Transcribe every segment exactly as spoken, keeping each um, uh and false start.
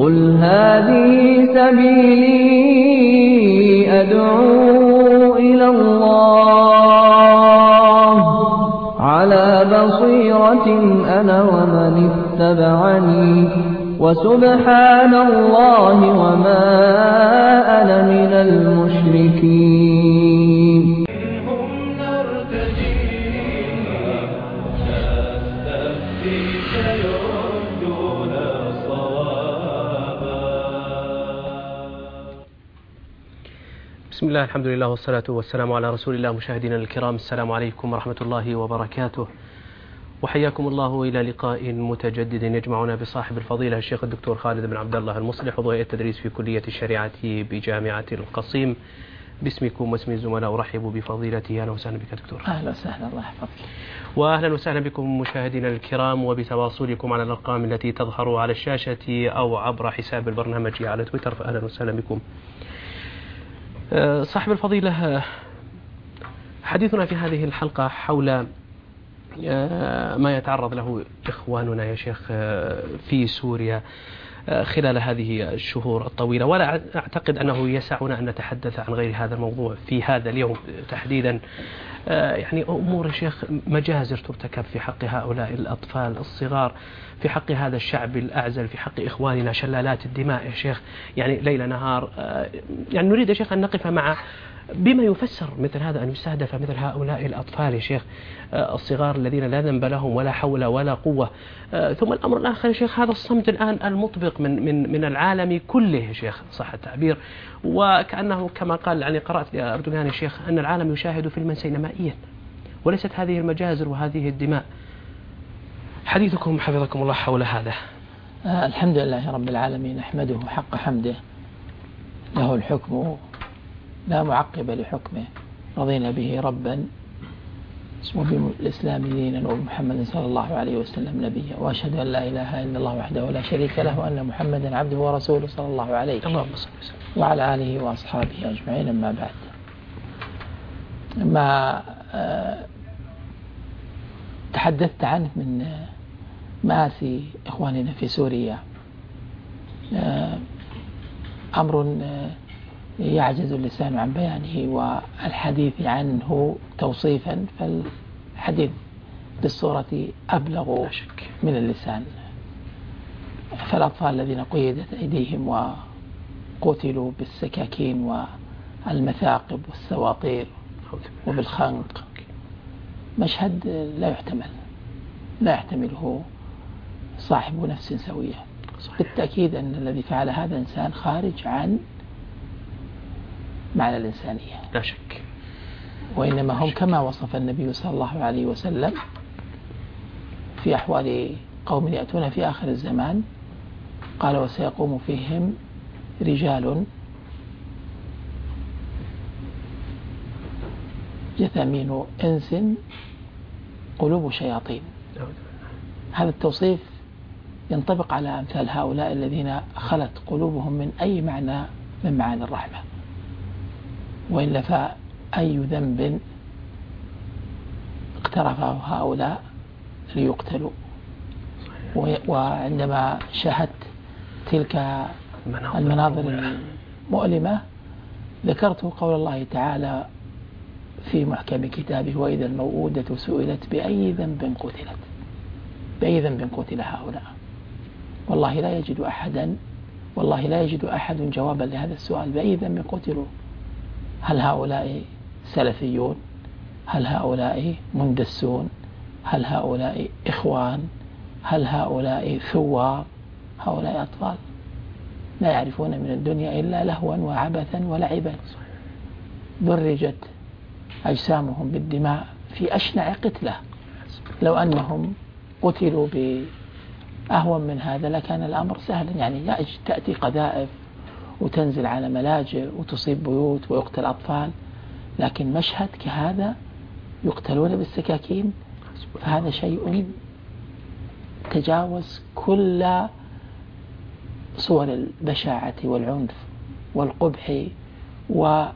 قل هذه سبيلي أدعو إلى الله على بصيرة أنا ومن اتبعني وسبحان الله وما أنا من المشركين. بسم الله، الحمد لله، والصلاة والسلام على رسول الله. مشاهدينا الكرام، السلام عليكم ورحمة الله وبركاته، وحياكم الله إلى لقاء متجدد يجمعنا بصاحب الفضيلة الشيخ الدكتور خالد بن عبد الله المصلح، عضو هيئة التدريس في كلية الشريعة بجامعة القصيم. باسمكم واسم الزملاء أرحب بفضيلته. أهلا وسهلا بك دكتور. أهلا وسهلا، الله يحفظك. وأهلا وسهلا بكم مشاهدينا الكرام، وبتواصلكم على الأرقام التي تظهر على الشاشة أو عبر حساب البرنامج على تويتر، فأهلا وسهلا بكم. صاحب الفضيلة، حديثنا في هذه الحلقة حول ما يتعرض له إخواننا يا شيخ في سوريا خلال هذه الشهور الطويلة، ولا أعتقد أنه يسعنا أن نتحدث عن غير هذا الموضوع في هذا اليوم تحديدا. يعني أمور يا شيخ، مجازر ترتكب في حق هؤلاء الأطفال الصغار، في حق هذا الشعب الأعزل، في حق إخواننا، شلالات الدماء يا شيخ، يعني ليل نهار. يعني نريد يا شيخ أن نقف مع بما يفسر مثل هذا، أن يستهدف مثل هؤلاء الأطفال يا شيخ الصغار الذين لا ذنب لهم ولا حول ولا قوة. ثم الأمر الآخر يا شيخ، هذا الصمت الآن المطبق من من من العالم كله يا شيخ، صح التعبير، وكأنه كما قال، يعني قرأت لأردوغان يا شيخ أن العالم يشاهد فيلما سينمائيا وليست هذه المجازر وهذه الدماء. حديثكم حفظكم الله حول هذا. آه الحمد لله رب العالمين، نحمده حق حمده، له الحكم لا معقب لحكمه، رضينا به ربا وبالإسلام دينا وبمحمد صلى الله عليه وسلم نبيا، وأشهد أن لا إله إلا الله وحده لا شريك له، وأن محمدا عبده ورسوله صلى الله عليه وعلى آله وأصحابه أجمعين. أما بعد، ما تحدثت عنه من مآسي إخواننا في سوريا أمر يعجز اللسان عن بيانه والحديث عنه توصيفا، فالحديث بالصورة أبلغ من اللسان. فالأطفال الذين قيدت أيديهم وقتلوا بالسكاكين والمثاقب والسواطير وبالخنق، مشهد لا يحتمل، لا يحتمله صاحب نفس سوية. بالتأكيد أن الذي فعل هذا إنسان خارج عن معنى الإنسانية، لا شك، وإنما هم كما وصف النبي صلى الله عليه وسلم في أحوال قوم يأتون في آخر الزمان، قال: وسيقوم فيهم رجال جثامين إنس قلوب شياطين. هذا التوصيف ينطبق على أمثال هؤلاء الذين خلت قلوبهم من أي معنى من معاني الرحمة، وإلا فأي ذنب اقترفه هؤلاء ليقتلوا. وعندما شاهدت تلك المناظر المؤلمة ذكرت قول الله تعالى في محكم كتابه: وإذا الموءودة سئلت بأي ذنب قتلت، بأي ذنب قتل هؤلاء. والله لا يجد أحدا والله لا يجد أحد جوابا لهذا السؤال: بأي ذنب قتلوا؟ هل هؤلاء سلفيون؟ هل هؤلاء مندسون؟ هل هؤلاء إخوان؟ هل هؤلاء ثوار؟ هؤلاء أطفال لا يعرفون من الدنيا إلا لهوا وعبثا ولعبا، درجت أجسامهم بالدماء في أشنع قتلة. لو أنهم قتلوا بأهون من هذا لكان الأمر سهلا، يعني تأتي قذائف وتنزل على ملاجئ وتصيب بيوت ويقتل أطفال، لكن مشهد كهذا يقتلون بالسكاكين، فهذا شيء تجاوز كل صور البشاعة والعنف والقبح وسيء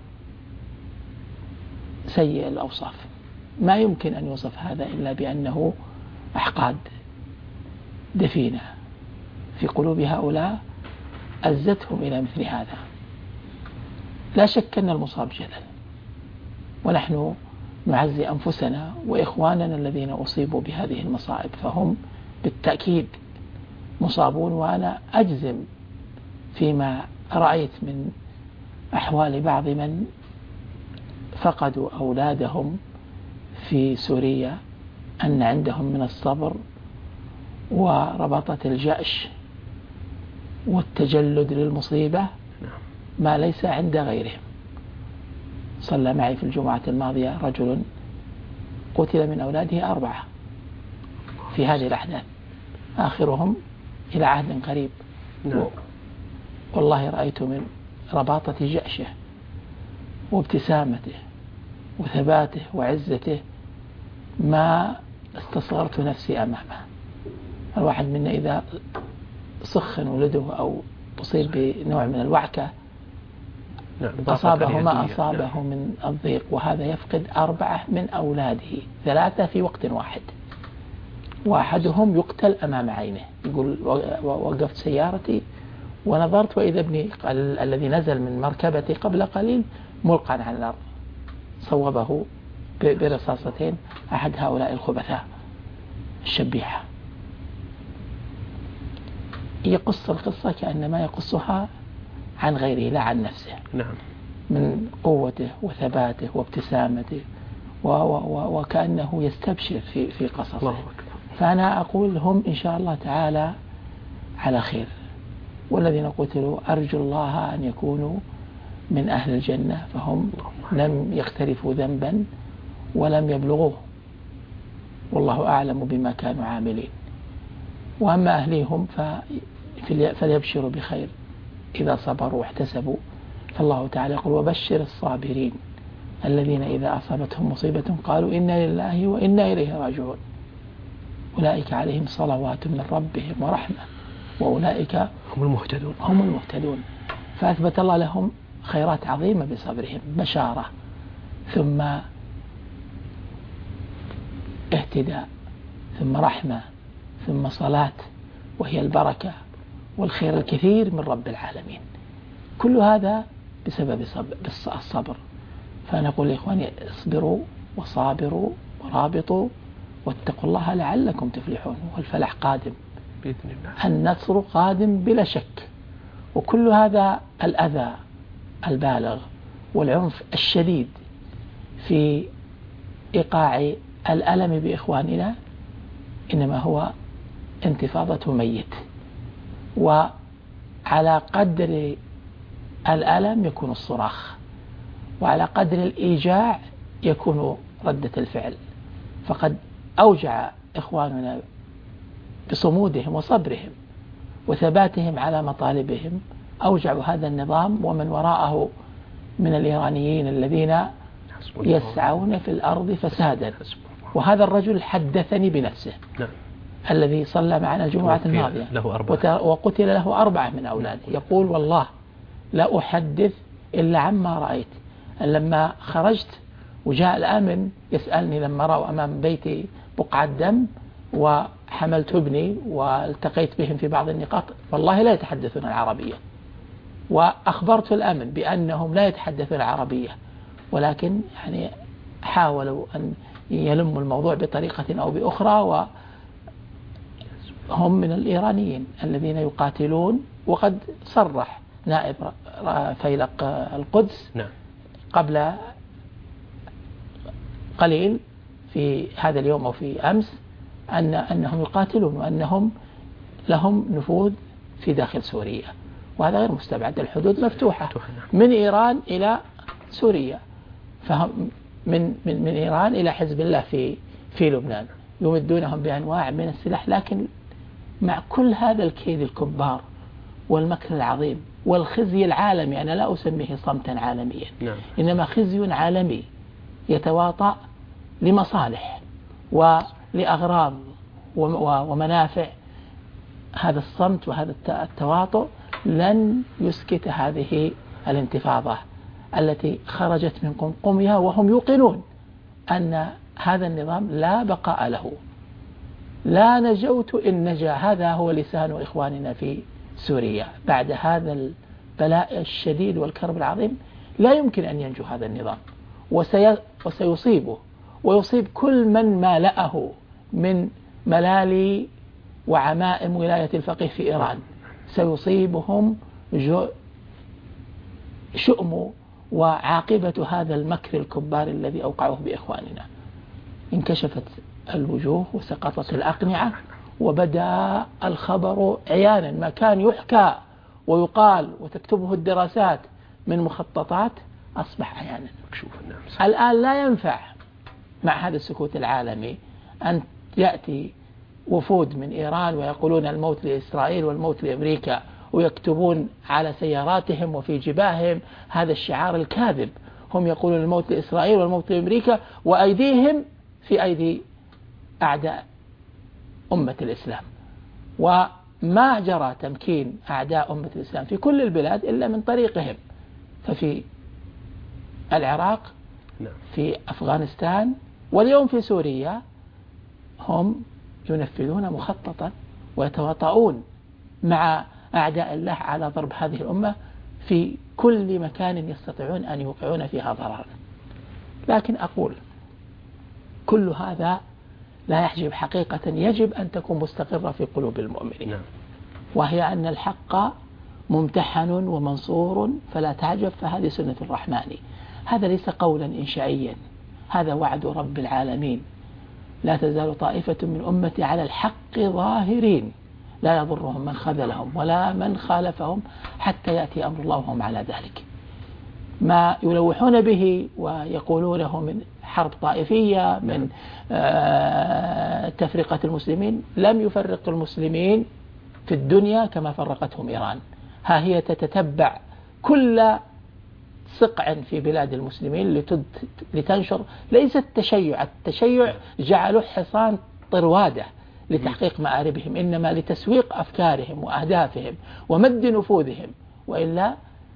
الأوصاف. ما يمكن أن يوصف هذا إلا بأنه أحقاد دفينة في قلوب هؤلاء أزتهم إلى مثل هذا. لا شك أن المصاب جلل، ونحن نعزي أنفسنا وإخواننا الذين أصيبوا بهذه المصائب، فهم بالتأكيد مصابون. وأنا أجزم فيما رأيت من أحوال بعض من فقدوا أولادهم في سوريا أن عندهم من الصبر وربطة الجأش والتجلد للمصيبة ما ليس عند غيرهم. صلى معي في الجمعة الماضية رجل قتل من أولاده أربعة في هذه الأحداث، آخرهم إلى عهد قريب. والله رأيت من رباطة جأشه وابتسامته وثباته وعزته ما استصغرت نفسي أمامه. الواحد منا إذا سخن ولده أو أصيب بنوع من الوعكة أصابه ما أصابه من الضيق، وهذا يفقد أربعة من أولاده، ثلاثة في وقت واحد، واحدهم يقتل أمام عينه. يقول وقفت سيارتي ونظرت وإذا ابني الذي نزل من مركبتي قبل قليل ملقا على الأرض، صوبه برصاصتين أحد هؤلاء الخبثاء الشبيحة. يقص القصة كأنما يقصها عن غيره لا عن نفسه. نعم. من قوته وثباته وابتسامته و و وكأنه يستبشر في في قصصه. فأنا أقول هم إن شاء الله تعالى على خير، والذين قتلوا أرجو الله أن يكونوا من أهل الجنة، فهم لم يقترفوا ذنبا ولم يبلغوه، والله أعلم بما كانوا عاملين. وأما أهليهم فليبشروا بخير إذا صبروا واحتسبوا. فالله تعالى يقول وبشر الصابرين الذين إذا أصابتهم مصيبة قالوا إنا لله وإنا إليه راجعون أولئك عليهم صلوات من ربهم ورحمة وأولئك هم المهتدون هم المهتدون. فأثبت الله لهم خيرات عظيمة بصبرهم، بشارة ثم اهتداء ثم رحمة ثم صلاة، وهي البركة والخير الكثير من رب العالمين. كل هذا بسبب الصبر. فنقول لإخواني اصبروا وصابروا ورابطوا واتقوا الله لعلكم تفلحون، والفلاح قادم بإذن الله، النصر قادم بلا شك. وكل هذا الأذى البالغ والعنف الشديد في إيقاع الألم بإخواننا إنما هو انتفاضة ميت، وعلى قدر الألم يكون الصراخ، وعلى قدر الإيجاع يكون ردة الفعل. فقد أوجع إخواننا بصمودهم وصبرهم وثباتهم على مطالبهم، أوجعوا هذا النظام ومن وراءه من الإيرانيين الذين يسعون في الأرض فسادا. وهذا الرجل حدثني بنفسه نعم. الذي صلى معنا الجمعة الماضية وقتل له أربعة من أولاده، يقول والله لا أحدث إلا عما رأيت. لما خرجت وجاء الأمن يسألني لما رأوا أمام بيتي بقعة دم وحملت ابني والتقيت بهم في بعض النقاط، والله لا يتحدثون العربية، وأخبرت الأمن بأنهم لا يتحدثون العربية، ولكن يعني حاولوا أن يلموا الموضوع بطريقة أو بأخرى، وهم من الإيرانيين الذين يقاتلون. وقد صرح نائب فيلق القدس قبل قليل في هذا اليوم أو في أمس أن أنهم يقاتلون وأنهم لهم نفوذ في داخل سوريا، وهذا غير مستبعد. الحدود مفتوحة من إيران إلى سوريا، فهم من من من إيران إلى حزب الله في في لبنان، يمدونهم بأنواع من السلاح. لكن مع كل هذا الكيد الكبار والمكر العظيم والخزي العالمي، أنا لا أسميه صمتا عالميا نعم. إنما خزي عالمي يتواطأ لمصالح ولأغراض ومنافع، هذا الصمت وهذا التواطؤ لن يسكت هذه الانتفاضة التي خرجت من قمقمها، وهم يوقنون أن هذا النظام لا بقاء له. لا نجوت إن نجا، هذا هو لسان إخواننا في سوريا بعد هذا البلاء الشديد والكرب العظيم لا يمكن أن ينجو هذا النظام، وسي وسيصيبه ويصيب كل من مالأه من ملالي وعمائم ولاية الفقيه في إيران، سيصيبهم شؤم وعاقبة هذا المكر الكبار الذي أوقعه بإخواننا. انكشفت الوجوه وسقطت الأقنعة وبدأ الخبر عيانا، ما كان يحكى ويقال وتكتبه الدراسات من مخططات أصبح عيانا. الآن لا ينفع مع هذا السكوت العالمي أن يأتي وفود من إيران ويقولون الموت لإسرائيل والموت لأمريكا، ويكتبون على سياراتهم وفي جباههم هذا الشعار الكاذب. هم يقولون الموت لإسرائيل والموت لأمريكا وأيديهم في أيدي أعداء أمة الإسلام. وما جرى تمكين أعداء أمة الإسلام في كل البلاد إلا من طريقهم، ففي العراق، في أفغانستان، واليوم في سوريا هم ينفذون مخططا ويتواطؤون مع أعداء الله على ضرب هذه الأمة في كل مكان يستطيعون أن يوقعون فيها ضررا. لكن أقول كل هذا لا يحجب حقيقة يجب أن تكون مستقرة في قلوب المؤمنين، وهي أن الحق ممتحن ومنصور فلا تعجب، فهذه سنة الرحمن. هذا ليس قولا إنشائيا، هذا وعد رب العالمين. لا تزال طائفة من أمتي على الحق ظاهرين لا يضرهم من خذلهم ولا من خالفهم حتى يأتي أمر الله وهم على ذلك. ما يلوحون به ويقولونه من حرب طائفية، من تفرقة المسلمين، لم يفرق المسلمين في الدنيا كما فرقتهم إيران. ها هي تتتبع كل صقع في بلاد المسلمين لتنشر ليس التشيع، التشيع جعلوا حصان طروادة لتحقيق مآربهم، إنما لتسويق أفكارهم وأهدافهم ومد نفوذهم. وإلا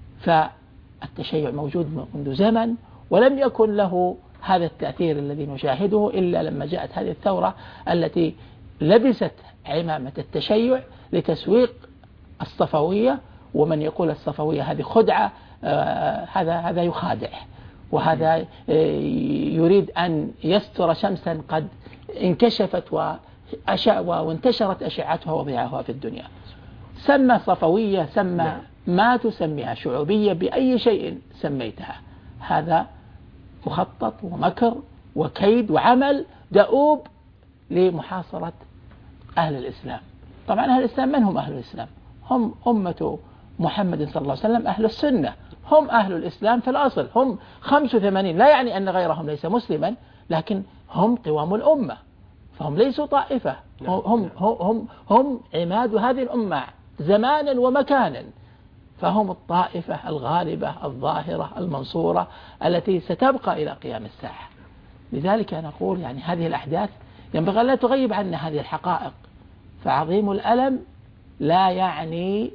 فالتشيع موجود منذ زمن ولم يكن له هذا التأثير الذي نشاهده إلا لما جاءت هذه الثورة التي لبست عمامة التشيع لتسويق الصفوية. ومن يقول الصفوية هذه خدعة، آه هذا هذا يخادع، وهذا آه يريد أن يستر شمسا قد انكشفت وأشع وانتشرت أشعتها وضياعها في الدنيا. سمى صفوية، سمى ما تسميها شعوبية، بأي شيء سميتها، هذا مخطط ومكر وكيد وعمل دؤوب لمحاصرة أهل الإسلام. طبعا أهل الإسلام من هم أهل الإسلام؟ هم أمة محمد صلى الله عليه وسلم، أهل السنة، هم أهل الإسلام في الأصل، هم خمسة وثمانين. لا يعني أن غيرهم ليس مسلما، لكن هم قوام الأمة، فهم ليسوا طائفة، هم, هم, هم, هم عماد هذه الأمة زمانا ومكانا، فهم الطائفة الغالبة الظاهرة المنصورة التي ستبقى إلى قيام الساعة. لذلك أنا أقول يعني هذه الأحداث ينبغي لا تغيب عنا هذه الحقائق. فعظيم الألم لا يعني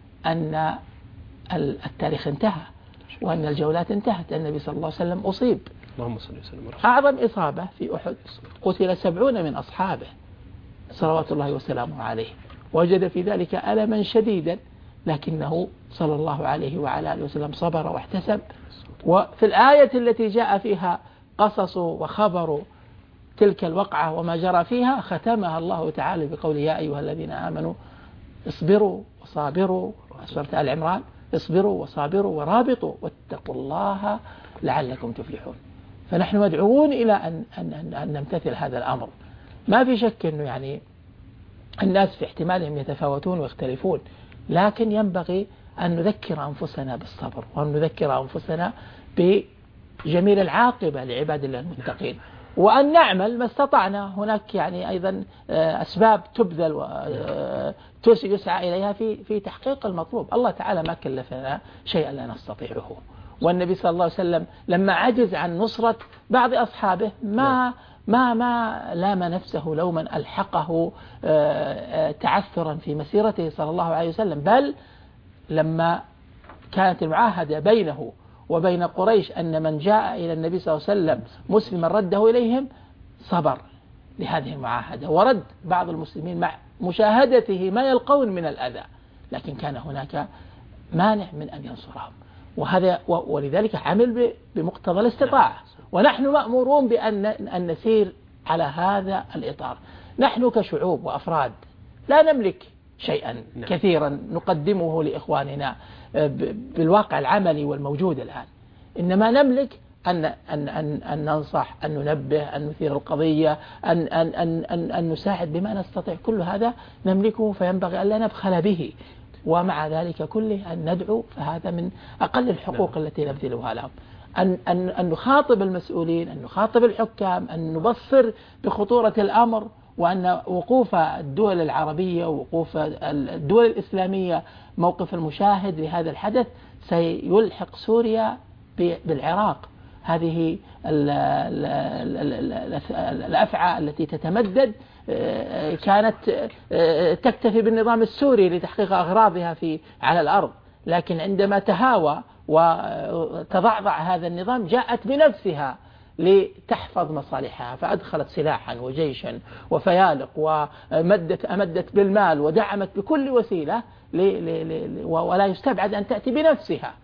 أن التاريخ انتهى وأن الجولات انتهت. النبي صلى الله عليه وسلم أصيب، اللهم صل وسلم. أعظم إصابة في أحد، قتل سبعون من أصحابه صلوات الله وسلامه عليه، وجد في ذلك ألما شديدا، لكنه صلى الله عليه وعلى آله وسلم صبر واحتسب. وفي الآية التي جاء فيها قصص وخبر تلك الوقعة وما جرى فيها ختمها الله تعالى بقول يا أيها الذين آمنوا اصبروا وصابروا، سورة آل عمران، اصبروا وصابروا ورابطوا واتقوا الله لعلكم تفلحون. فنحن مدعوون إلى أن, أن, أن نمتثل هذا الأمر. ما في شك أنه يعني الناس في احتمالهم يتفاوتون ويختلفون، لكن ينبغي أن نذكر أنفسنا بالصبر، وأن نذكر أنفسنا بجميل العاقبة لعباد الله المتقين، وأن نعمل ما استطعنا. هناك يعني أيضا أسباب تبذل ويسعى إليها في في تحقيق المطلوب. الله تعالى ما كلفنا شيئا لا نستطيعه. والنبي صلى الله عليه وسلم لما عجز عن نصرة بعض أصحابه ما ما ما لام نفسه لوما ألحقه تعثرا في مسيرته صلى الله عليه وسلم، بل لما كانت المعاهدة بينه وبين قريش أن من جاء إلى النبي صلى الله عليه وسلم مسلما رده إليهم، صبر لهذه المعاهدة ورد بعض المسلمين مع مشاهدته ما يلقون من الأذى، لكن كان هناك مانع من أن ينصرهم، وهذا ولذلك عمل بمقتضى الاستطاعة. ونحن مأمورون بأن أن نسير على هذا الإطار. نحن كشعوب وأفراد لا نملك شيئا كثيرا نقدمه لإخواننا بالواقع العملي والموجود الآن، إنما نملك أن أن أن أن ننصح، أن ننبه، أن نثير القضية، أن أن أن أن, أن نساعد بما نستطيع. كل هذا نملكه، فينبغي أن لا نبخل به، ومع ذلك كله أن ندعو، فهذا من أقل الحقوق نعم. التي نبذلها لهم. أن أن أن نخاطب المسؤولين، أن نخاطب الحكام، أن نبصر بخطورة الأمر، وأن وقوف الدول العربية ووقوف الدول الإسلامية موقف المشاهد لهذا الحدث سيلحق سوريا بالعراق. هذه الأفعى التي تتمدد كانت تكتفي بالنظام السوري لتحقيق أغراضها في على الأرض، لكن عندما تهاوى وتضعضع هذا النظام جاءت بنفسها لتحفظ مصالحها، فأدخلت سلاحا وجيشا وفيالق ومدت أمدت بالمال ودعمت بكل وسيلة، ولا يستبعد أن تأتي بنفسها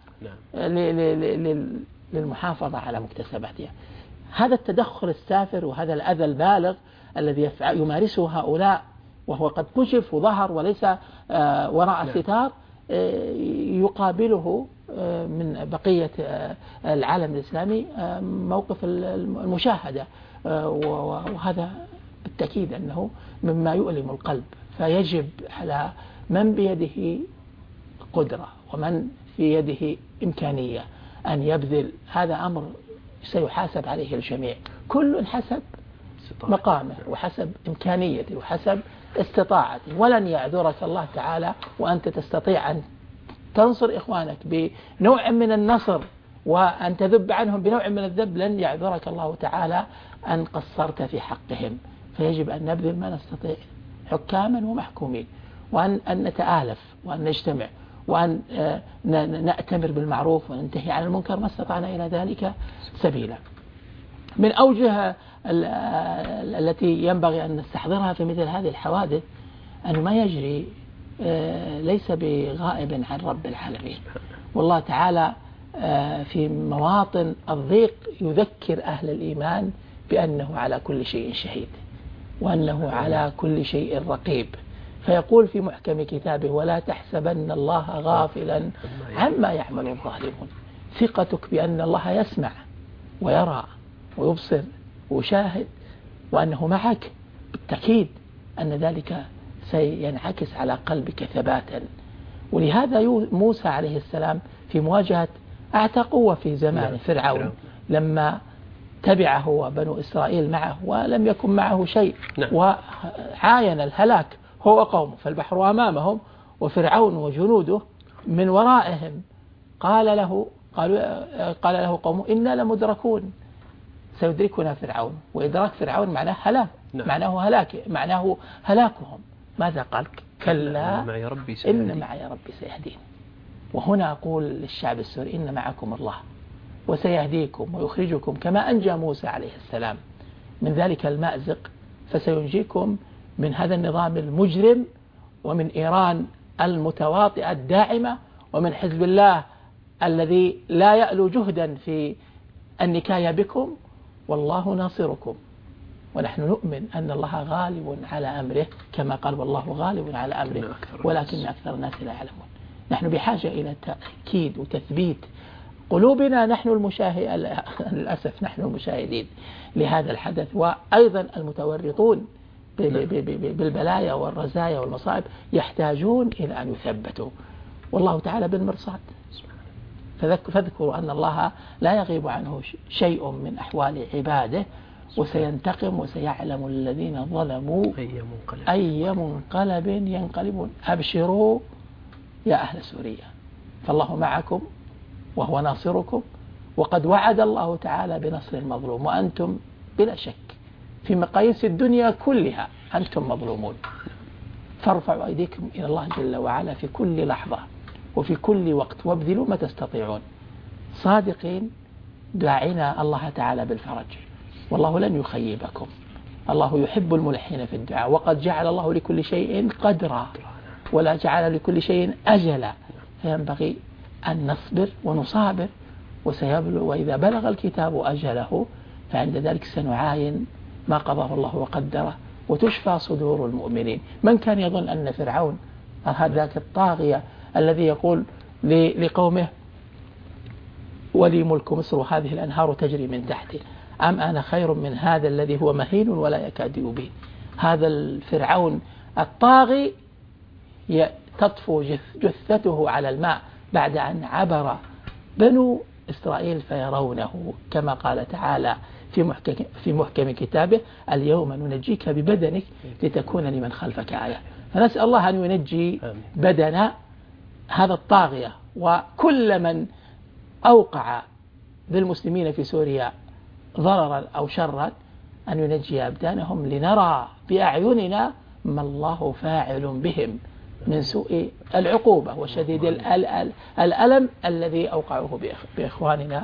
للمحافظة على مكتسباتها. هذا التدخل السافر وهذا الأذى البالغ الذي يمارسه هؤلاء، وهو قد كشف وظهر وليس وراء الستار، يقابله من بقية العالم الإسلامي موقف المشاهدة، وهذا بالتأكيد أنه مما يؤلم القلب. فيجب على من بيده قدرة ومن في يده إمكانية أن يبذل. هذا أمر سيحاسب عليه الجميع، كل حسب مقامه وحسب إمكانيته وحسب استطاعته، ولن يعذرك الله تعالى وأنت تستطيع أن تنصر إخوانك بنوع من النصر وأن تذب عنهم بنوع من الذب. لن يعذرك الله تعالى أن قصرت في حقهم. فيجب أن نبذل ما نستطيع حكاما ومحكومين، وأن أن نتآلف وأن نجتمع وأن نأتمر بالمعروف وننتهي عن المنكر ما استطعنا إلى ذلك سبيلا. من أوجه التي ينبغي أن نستحضرها في مثل هذه الحوادث أن ما يجري ليس بغائب عن رب العالمين، والله تعالى في مواطن الضيق يذكر أهل الإيمان بأنه على كل شيء شهيد وأنه على كل شيء رقيب. فيقول في محكم كتابه: ولا تحسبن الله غافلا عما يعمل الظالمون. ثقتك بأن الله يسمع ويرى ويبصر ويشاهد وأنه معك، بالتأكيد أن ذلك سينعكس على قلبك ثباتا. ولهذا موسى عليه السلام في مواجهة أعتى قوة في زمان فرعون لما تبعه وبنو إسرائيل معه ولم يكن معه شيء وعاين الهلاك هو وقومه، فالبحر أمامهم وفرعون وجنوده من ورائهم، قال له قالوا قال له قومه: إنا لمدركون، سيدركنا فرعون. وإدراك فرعون معناه هلاك، معناه هلاك معناه هلاكهم. ماذا قال؟ كلا معي ربي إن معي ربي سيهدين. وهنا أقول للشعب السوري: إن معكم الله وسيهديكم ويخرجكم كما أنجى موسى عليه السلام من ذلك المأزق، فسينجيكم من هذا النظام المجرم ومن إيران المتواطئة الداعمة ومن حزب الله الذي لا يألو جهدا في النكاية بكم، والله ناصركم. ونحن نؤمن أن الله غالب على أمره كما قال: والله غالب على أمره ولكن أكثر الناس لا يعلمون. نحن بحاجة إلى تأكيد وتثبيت قلوبنا نحن المشاهد، للأسف نحن المشاهدين لهذا الحدث، وأيضا المتورطون بالبلايا والرزايا والمصائب يحتاجون إلى أن يثبتوا، والله تعالى بالمرصاد. فاذكروا أن الله لا يغيب عنه شيء من أحوال عباده، وسينتقم وسيعلم الذين ظلموا أي منقلب ينقلبون. أبشروا يا أهل سوريا، فالله معكم وهو ناصركم، وقد وعد الله تعالى بنصر المظلوم، وأنتم بلا شك في مقاييس الدنيا كلها أنتم مظلومون. فارفعوا أيديكم إلى الله جل وعلا في كل لحظة وفي كل وقت، وابذلوا ما تستطيعون صادقين داعين الله تعالى بالفرج، والله لن يخيبكم. الله يحب الملحين في الدعاء، وقد جعل الله لكل شيء قدرا. ولا جعل لكل شيء أجلا، فينبغي أن نصبر ونصابر وسيبلغ، وإذا بلغ الكتاب أجله فعند ذلك سنعاين ما قضاه الله وقدره وتشفى صدور المؤمنين. من كان يظن أن فرعون هذاك الطاغية الذي يقول لقومه ولي ملك مصر وهذه الأنهار تجري من تحته، أم أنا خير من هذا الذي هو مهين ولا يكاد يبين. هذا الفرعون الطاغي تطفو جثته على الماء بعد أن عبر بنو إسرائيل فيرونه، كما قال تعالى في محكم, في محكم كتابه اليوم ننجيك ببدنك لتكون لمن خلفك آية. فنسأل الله أن ينجي بدن هذا الطاغية وكل من أوقع بالمسلمين في سوريا ضررا أو شرا، أن ينجي أبدانهم لنرى بأعيننا ما الله فاعل بهم من سوء العقوبة وشديد الألم الذي أوقعوه بإخواننا.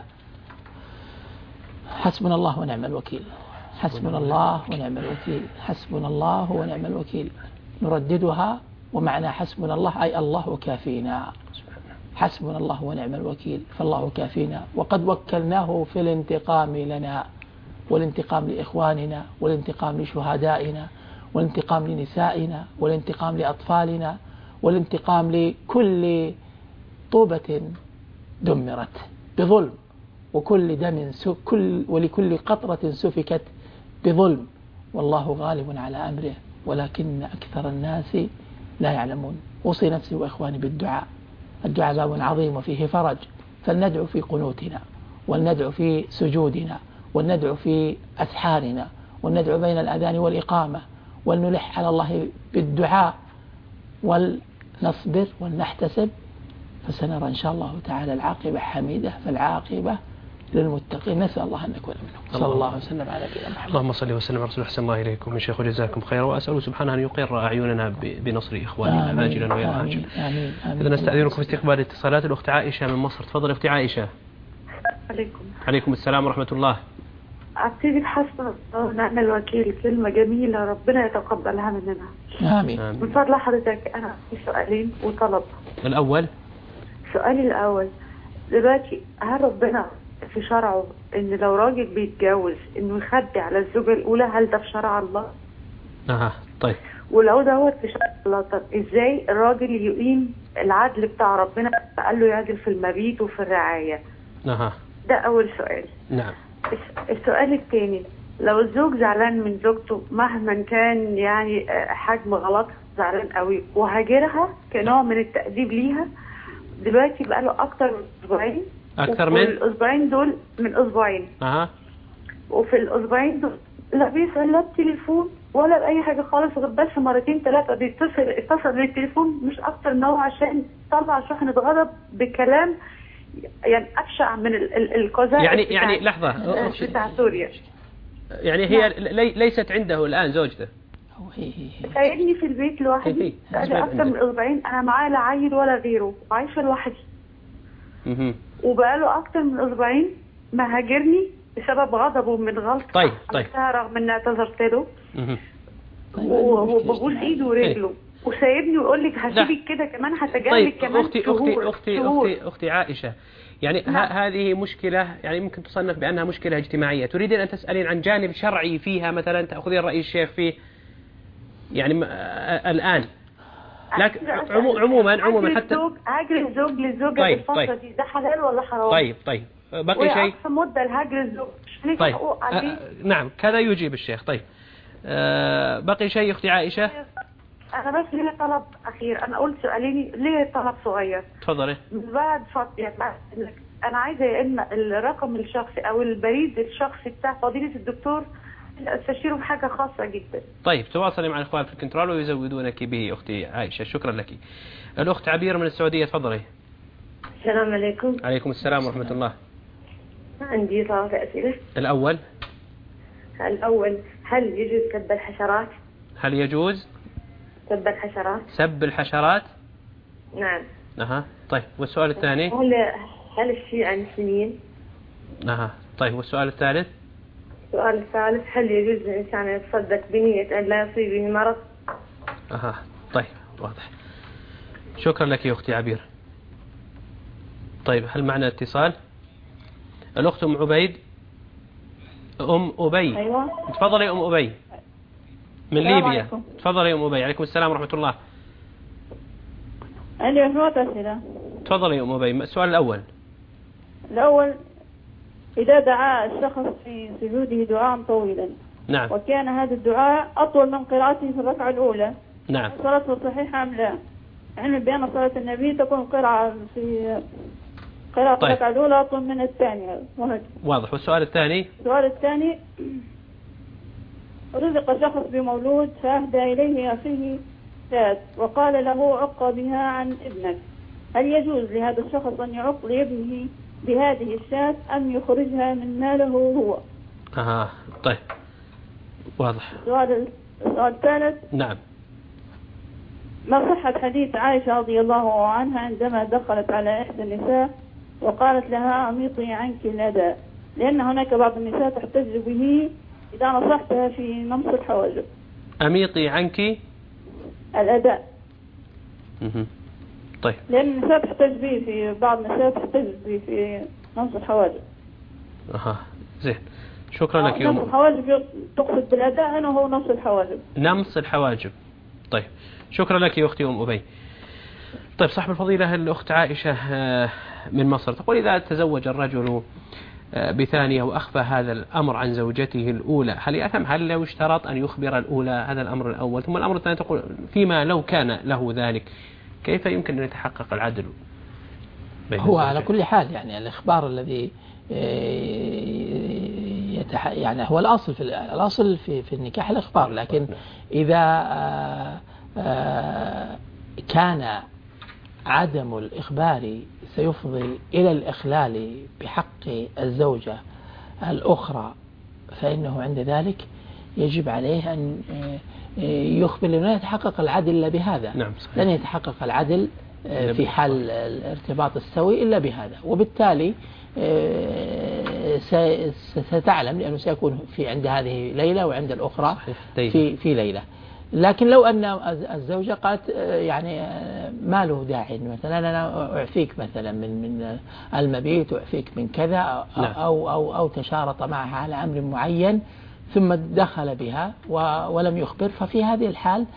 حسبنا الله ونعم الوكيل، حسبنا الله ونعم الوكيل، حسبنا الله ونعم الوكيل. نرددها ومعنى حسبنا الله أي الله كافينا، حسبنا الله ونعم الوكيل، فالله كافينا. وقد وكلناه في الانتقام لنا والانتقام لإخواننا والانتقام لشهدائنا والانتقام لنسائنا والانتقام لأطفالنا والانتقام لكل طوبة دمرت بظلم وكل دم كل ولكل قطرة سفكت بظلم، والله غالب على أمره ولكن أكثر الناس لا يعلمون. أوصي نفسي وإخواني بالدعاء، الدعاء باب عظيم وفيه فرج، فلندعو في قنوتنا ولندعو في سجودنا ولندعو في أسحارنا ولندعو بين الأذان والإقامة ولنلح على الله بالدعاء ولنصبر ولنحتسب، فسنرى إن شاء الله تعالى العاقبة حميدة، فالعاقبة للمتقين. نسأل الله أن نكون منهم. صلى الله عليه وسلم على نبينا محمد. اللهم صل وسلم على رسول الله. أحسن الله إليكم من شيخ وجزاكم خيرا، وأسأله سبحانه أن يقر أعيننا بنصر إخواننا عاجلا وغير عاجل. إذا نستأذنكم في استقبال اتصالات الأخت عائشة من مصر. تفضل أختي عائشة. عليكم. عليكم السلام ورحمة الله. أعطيك حسن ونعم الوكيل، كلمة جميلة ربنا يتقبلها مننا. آمين. من فضل حضرتك أنا في سؤالين وطلب. الأول، سؤالي الأول، دلوقتي هل ربنا في شرعه إن لو راجل بيتجوز إنه يخبي على الزوجة الأولى، هل ده في شرع الله؟ أها طيب. ولو ده هو في شرع الله، طب إزاي الراجل يقيم العدل بتاع ربنا؟ قال له يعدل في المبيت وفي الرعاية. أها. ده أول سؤال. نعم. السؤال الثاني، لو الزوج زعلان من زوجته مهما كان يعني حجم غلط زعلان قوي وهاجرها كنوع من التأديب ليها، دلوقتي بقى له أكتر من أسبوعين، أكتر من الأسبوعين دول من أسبوعين أها وفي الأسبوعين دول لا بيسأل لا بتليفون ولا بأي حاجة خالص، غير بس مرتين ثلاثة بيتصل اتصل بالتليفون مش أكتر من هو عشان طلع شحنة غضب بكلام يعني أبشع من القذائف يعني يعني لحظة بتاع سوريا. يعني هي لي ليست عنده الآن زوجته؟ سايبني في البيت لوحدي بقالي أكتر من أسبوعين، أنا معايا لا عيل ولا غيره وعايشة لوحدي. وبقاله أكتر من أسبوعين ما هاجرني بسبب غضبه من غلطة طيب طيب رغم إني اعتذرت له وببوس إيده ورجله وسايبني ويقول لك هسيبك كده كمان هتجاهلك. طيب كمان أختي أختي أختي أختي أختي عائشة، يعني نعم. هذه مشكلة يعني ممكن تصنف بأنها مشكلة اجتماعية، تريدين أن تسألين عن جانب شرعي فيها مثلا تأخذين رأي الشيخ فيه يعني الآن، لكن عموما عموما حتى هاجر الزوج للزوجة طيب بالفترة طيب دي ده حلال ولا حرام؟ طيب طيب بقي شيء وأقصى مدة الهجر الزوج مش طيب حقوق عليه. آه نعم كذا يجيب الشيخ. طيب آه بقي شيء أختي عائشة؟ أنا بس ليه طلب أخير، أنا قلت سؤاليني ليه طلب صغير. تفضلي. بعد فترة يعني أنا عايزة يا إما الرقم الشخصي أو البريد الشخصي بتاع فضيلة الدكتور استشيره بحاجة خاصة جدا. طيب تواصلي مع الإخوان في الكنترول ويزودونك به أختي عائشة. شكرا لك. الأخت عبير من السعودية تفضلي. السلام عليكم. عليكم السلام ورحمة الله. عندي ثلاثة أسئلة. الأول الأول هل يجوز سب الحشرات؟ هل يجوز سب الحشرات؟ سب الحشرات؟ نعم. أها طيب والسؤال الثاني؟ هل هل الشيعة مسلمين؟ أها طيب والسؤال الثالث؟ السؤال الثالث هل يجوز للإنسان أن يتصدق بنية أن لا يصيب به مرض؟ أها طيب واضح. شكرا لك يا أختي عبير. طيب هل معنا اتصال؟ الأخت أم عبيد، أم أبي. أيوة. تفضلي يا أم أبي من ليبيا. عليكم. تفضلي يا أم أبي. عليكم السلام ورحمة الله. عندي مجموعة أسئلة. تفضلي يا أم أبي. السؤال الأول. الأول، إذا دعا الشخص في سجوده دعاء طويلا، نعم، وكان هذا الدعاء أطول من قراءته في الركعة الأولى، نعم، صلاته صحيحة أم لا؟ علما بأن صلاة النبي تكون قراءة في قراءة طيب. الركعة الأولى أطول من الثانية. واضح. والسؤال الثاني. السؤال الثاني، رزق شخص بمولود فأهدى إليه أخيه شاة وقال له عق بها عن ابنك، هل يجوز لهذا الشخص أن يعق لابنه بهذه الشاة أم يخرجها من ماله هو؟ آه. طيب واضح. السؤال السؤال الثالث، نعم، ما صحة حديث عائشة رضي الله عنها عندما دخلت على إحدى النساء وقالت لها أميطي عنك الأداء، لأن هناك بعض النساء تحتج به إذا نصحتها في نمص الحواجب. أميطي عنك الأداء. مه. طيب. لأن النساء تحتج به في بعض النساء تحتج به في نمص الحواجب. أها زين. شكرا لك يا نمص أم. الحواجب تقصد بالأداء أنه هو نمص الحواجب. نمص الحواجب. طيب شكرا لك يا أختي أم أبي. طيب صاحب الفضيلة الأخت عائشة من مصر تقول إذا تزوج الرجل بثانية وأخفى هذا الأمر عن زوجته الأولى هل يأثم؟ هل لو اشترط أن يخبر الأولى هذا الأمر الأول؟ ثم الأمر الثاني تقول فيما لو كان له ذلك كيف يمكن أن يتحقق العدل؟ هو على كل حال يعني الإخبار الذي يتح... يعني هو الأصل في الأصل في في النكاح الإخبار، لكن إذا كان عدم الإخبار سيفضي إلى الإخلال بحق الزوجة الأخرى فإنه عند ذلك يجب عليه أن يخبر، لأنه يتحقق العدل إلا بهذا. نعم لن يتحقق العدل في حال الارتباط السوي إلا بهذا، وبالتالي ستعلم لأنه سيكون في عند هذه ليلة وعند الأخرى في في ليلة. لكن لو أن الزوجة قالت يعني ما له داعي مثلا أنا أعفيك مثلا من من المبيت وأعفيك من كذا أو أو أو تشارط معها على أمر معين ثم دخل بها ولم يخبر، ففي هذه الحال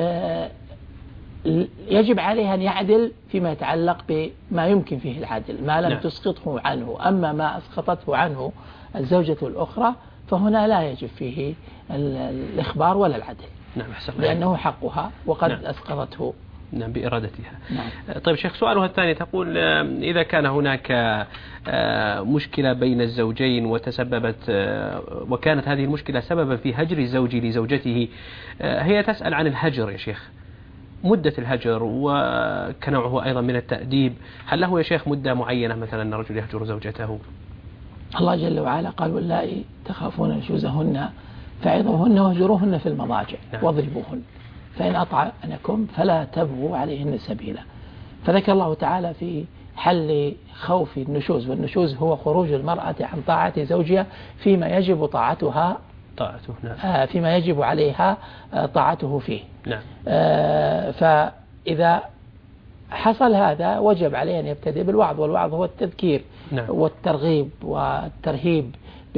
يجب عليه أن يعدل فيما يتعلق بما يمكن فيه العدل ما لم نعم. تسقطه عنه. أما ما أسقطته عنه الزوجة الأخرى فهنا لا يجب فيه الإخبار ولا العدل. نعم أحسن. لأنه حقها وقد نعم. أسقطته نعم بإرادتها. نعم. طيب شيخ سؤالها الثاني تقول إذا كان هناك مشكلة بين الزوجين وتسببت وكانت هذه المشكلة سببا في هجر الزوج لزوجته، هي تسأل عن الهجر يا شيخ، مدة الهجر وكنوعه أيضا من التأديب، هل له يا شيخ مدة معينة مثلا أن الرجل يهجر زوجته؟ الله جل وعلا قال واللائي تخافون نشوزهن فعظوهن واهجروهن في المضاجع نعم. واضربوهن فإن أطعنكم فلا تبغوا عليهن سبيلا. فذكر الله تعالى في حل خوف النشوز، والنشوز هو خروج المرأة عن طاعة زوجها فيما يجب طاعتها طاعته نعم. آه فيما يجب عليها آه طاعته فيه نعم. آه فإذا حصل هذا وجب عليه أن يبتدئ بالوعظ، والوعظ هو التذكير نعم. والترغيب والترهيب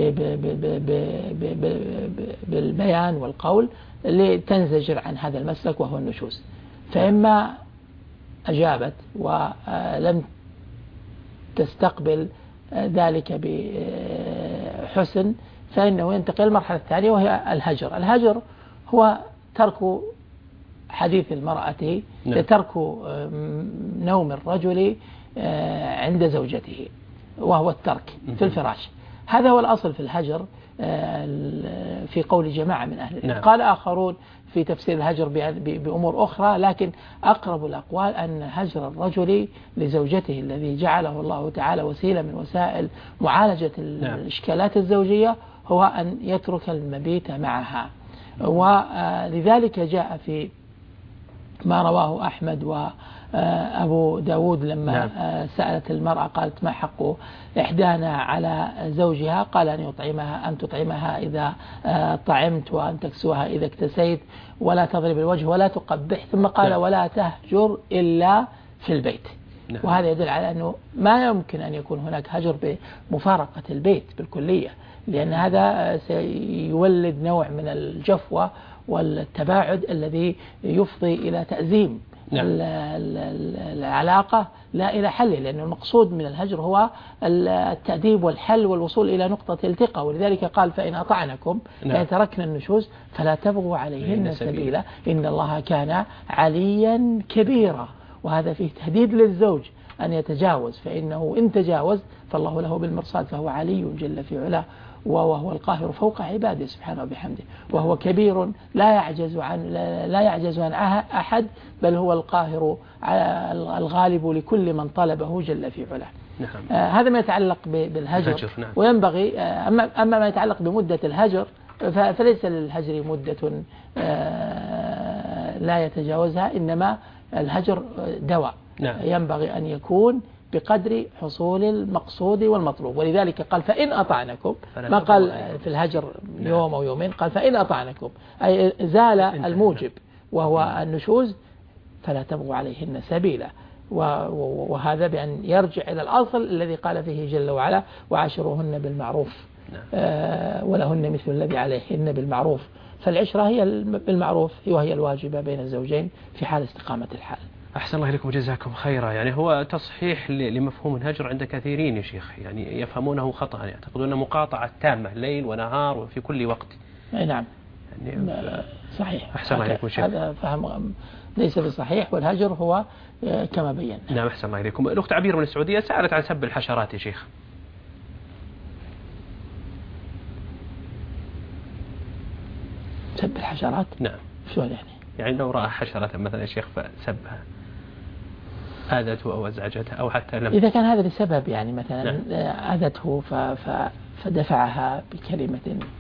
بالبيان والقول لتنزجر عن هذا المسلك وهو النشوز. فإما أجابت ولم تستقبل ذلك بحسن فإنه ينتقل المرحلة الثانية وهي الهجر. الهجر هو ترك حديث المرأة نعم. ترك نوم الرجل عند زوجته وهو الترك في الفراش. هذا هو الأصل في الهجر في قول جماعة من أهل العلم. نعم. قال آخرون في تفسير الهجر بأمور أخرى، لكن أقرب الأقوال أن هجر الرجل لزوجته الذي جعله الله تعالى وسيلة من وسائل معالجة نعم. الإشكالات الزوجية هو أن يترك المبيت معها. ولذلك جاء في ما رواه أحمد أبو داود لما نعم. سألت المرأة قالت ما حق إحدانا على زوجها؟ قال أن يطعمها أن تطعمها إذا طعمت، وأن تكسوها إذا اكتسيت، ولا تضرب الوجه ولا تقبح، ثم قال نعم. ولا تهجر إلا في البيت. نعم. وهذا يدل على أنه ما يمكن أن يكون هناك هجر بمفارقة البيت بالكلية، لأن هذا سيولد نوع من الجفوة والتباعد الذي يفضي إلى تأزيم نعم. العلاقة لا إلى حل، لأن المقصود من الهجر هو التأديب والحل والوصول إلى نقطة التقاء. ولذلك قال فإن أطعنكم نعم. يتركن النشوز فلا تبغوا عليهن سبيلا إن الله كان عليا كبيرا. وهذا فيه تهديد للزوج أن يتجاوز، فإنه إن تجاوز فالله له بالمرصاد، فهو علي جل في علاه، وهو القاهر فوق عباده سبحانه وبحمده، وهو كبير لا يعجز عن لا يعجز عن أحد، بل هو القاهر الغالب لكل من طلبه جل في علاه. نعم. آه هذا ما يتعلق بالهجر. نعم. وينبغي آه أما أما ما يتعلق بمدة الهجر فليس للهجر مدة آه لا يتجاوزها، إنما الهجر دواء. نعم. ينبغي أن يكون بقدر حصول المقصود والمطلوب. ولذلك قال فإن أطعنكم، ما قال في الهجر يوم أو يومين، قال فإن أطعنكم أي زال الموجب وهو النشوز فلا تبغوا عليهن سبيلا. وهذا بأن يرجع إلى الأصل الذي قال فيه جل وعلا وعاشروهن بالمعروف ولهن مثل الذي عليهن بالمعروف. فالعشرة هي بالمعروف وهي الواجبة بين الزوجين في حال استقامة الحال. أحسن الله إليكم وجزاكم خيرا. يعني هو تصحيح لمفهوم الهجر عند كثيرين يا شيخ، يعني يفهمونه خطأ، يعتقدون مقاطعة تامة ليل ونهار وفي كل وقت. أي نعم يعني صحيح. أحسن الله إليكم شيخ. هذا فهم ليس بصحيح، والهجر هو كما بينا. نعم أحسن الله إليكم. الأخت عبير من السعودية سألت عن سب الحشرات يا شيخ. سب الحشرات؟ نعم. شو يعني؟ يعني لو رأى حشرة مثلا يا شيخ فسبها، آذته أو أزعجته أو حتى لم، إذا كان هذا لسبب يعني مثلا نعم. آذته فدفعها بكلمة،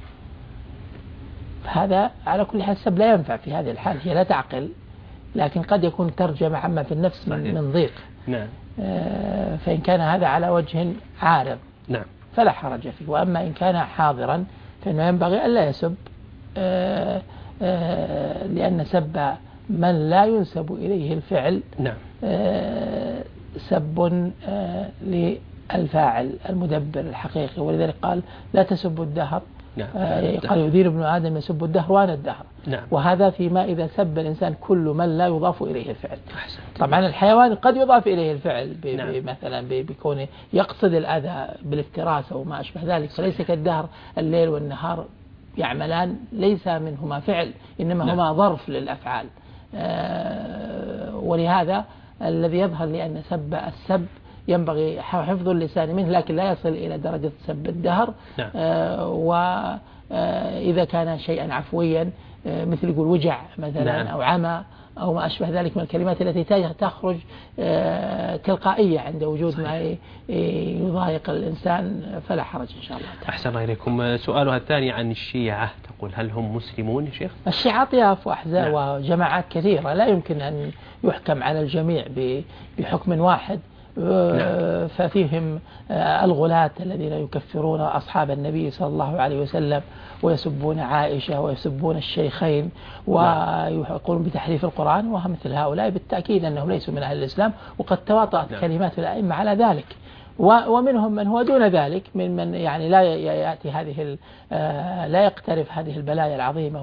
فهذا على كل حال السب لا ينفع في هذه الحال، هي لا تعقل، لكن قد يكون ترجمة عما في النفس من, من ضيق. نعم. فإن كان هذا على وجه عارض نعم. فلا حرج فيه. وأما إن كان حاضرا فإنه ينبغي ألا يسب، لأن سب من لا ينسب إليه الفعل نعم. سب للفاعل المدبر الحقيقي. ولذلك قال لا تسبوا الدهر. نعم. قال يدير ابن آدم يسب الدهر وأنا الدهر. نعم. وهذا فيما إذا سب الإنسان كل من لا يضاف إليه الفعل. طبعا الحيوان قد يضاف إليه الفعل نعم. مثلا بكونه يقصد الأذى بالافتراس أو ما أشبه ذلك، فليس كالدهر الليل والنهار يعملان ليس منهما فعل، إنما نعم. هما ظرف للأفعال. آه ولهذا الذي يظهر لأن سب السب ينبغي حفظ اللسان منه، لكن لا يصل إلى درجة سب الدهر. نعم. آه وإذا كان شيئا عفويا آه مثل يقول وجع مثلا نعم. أو عمى أو ما أشبه ذلك من الكلمات التي تخرج آه تلقائية عند وجود صحيح. ما يضايق الإنسان فلا حرج إن شاء الله تعالى. أحسن الله إليكم. سؤالها الثاني عن الشيعة، تقول هل هم مسلمون يا شيخ؟ الشيعة طياف وأحزاب نعم. وجماعات كثيرة، لا يمكن أن يحكم على الجميع بحكم واحد. نعم. ففيهم الغلاة الذين يكفرون أصحاب النبي صلى الله عليه وسلم ويسبون عائشة ويسبون الشيخين ويقولون بتحريف القرآن، ومثل هؤلاء بالتأكيد أنهم ليسوا من أهل الإسلام، وقد تواطأت نعم. كلمات الأئمة على ذلك. ومنهم من هو دون ذلك، من من يعني لا يأتي هذه لا يقترف هذه البلايا العظيمة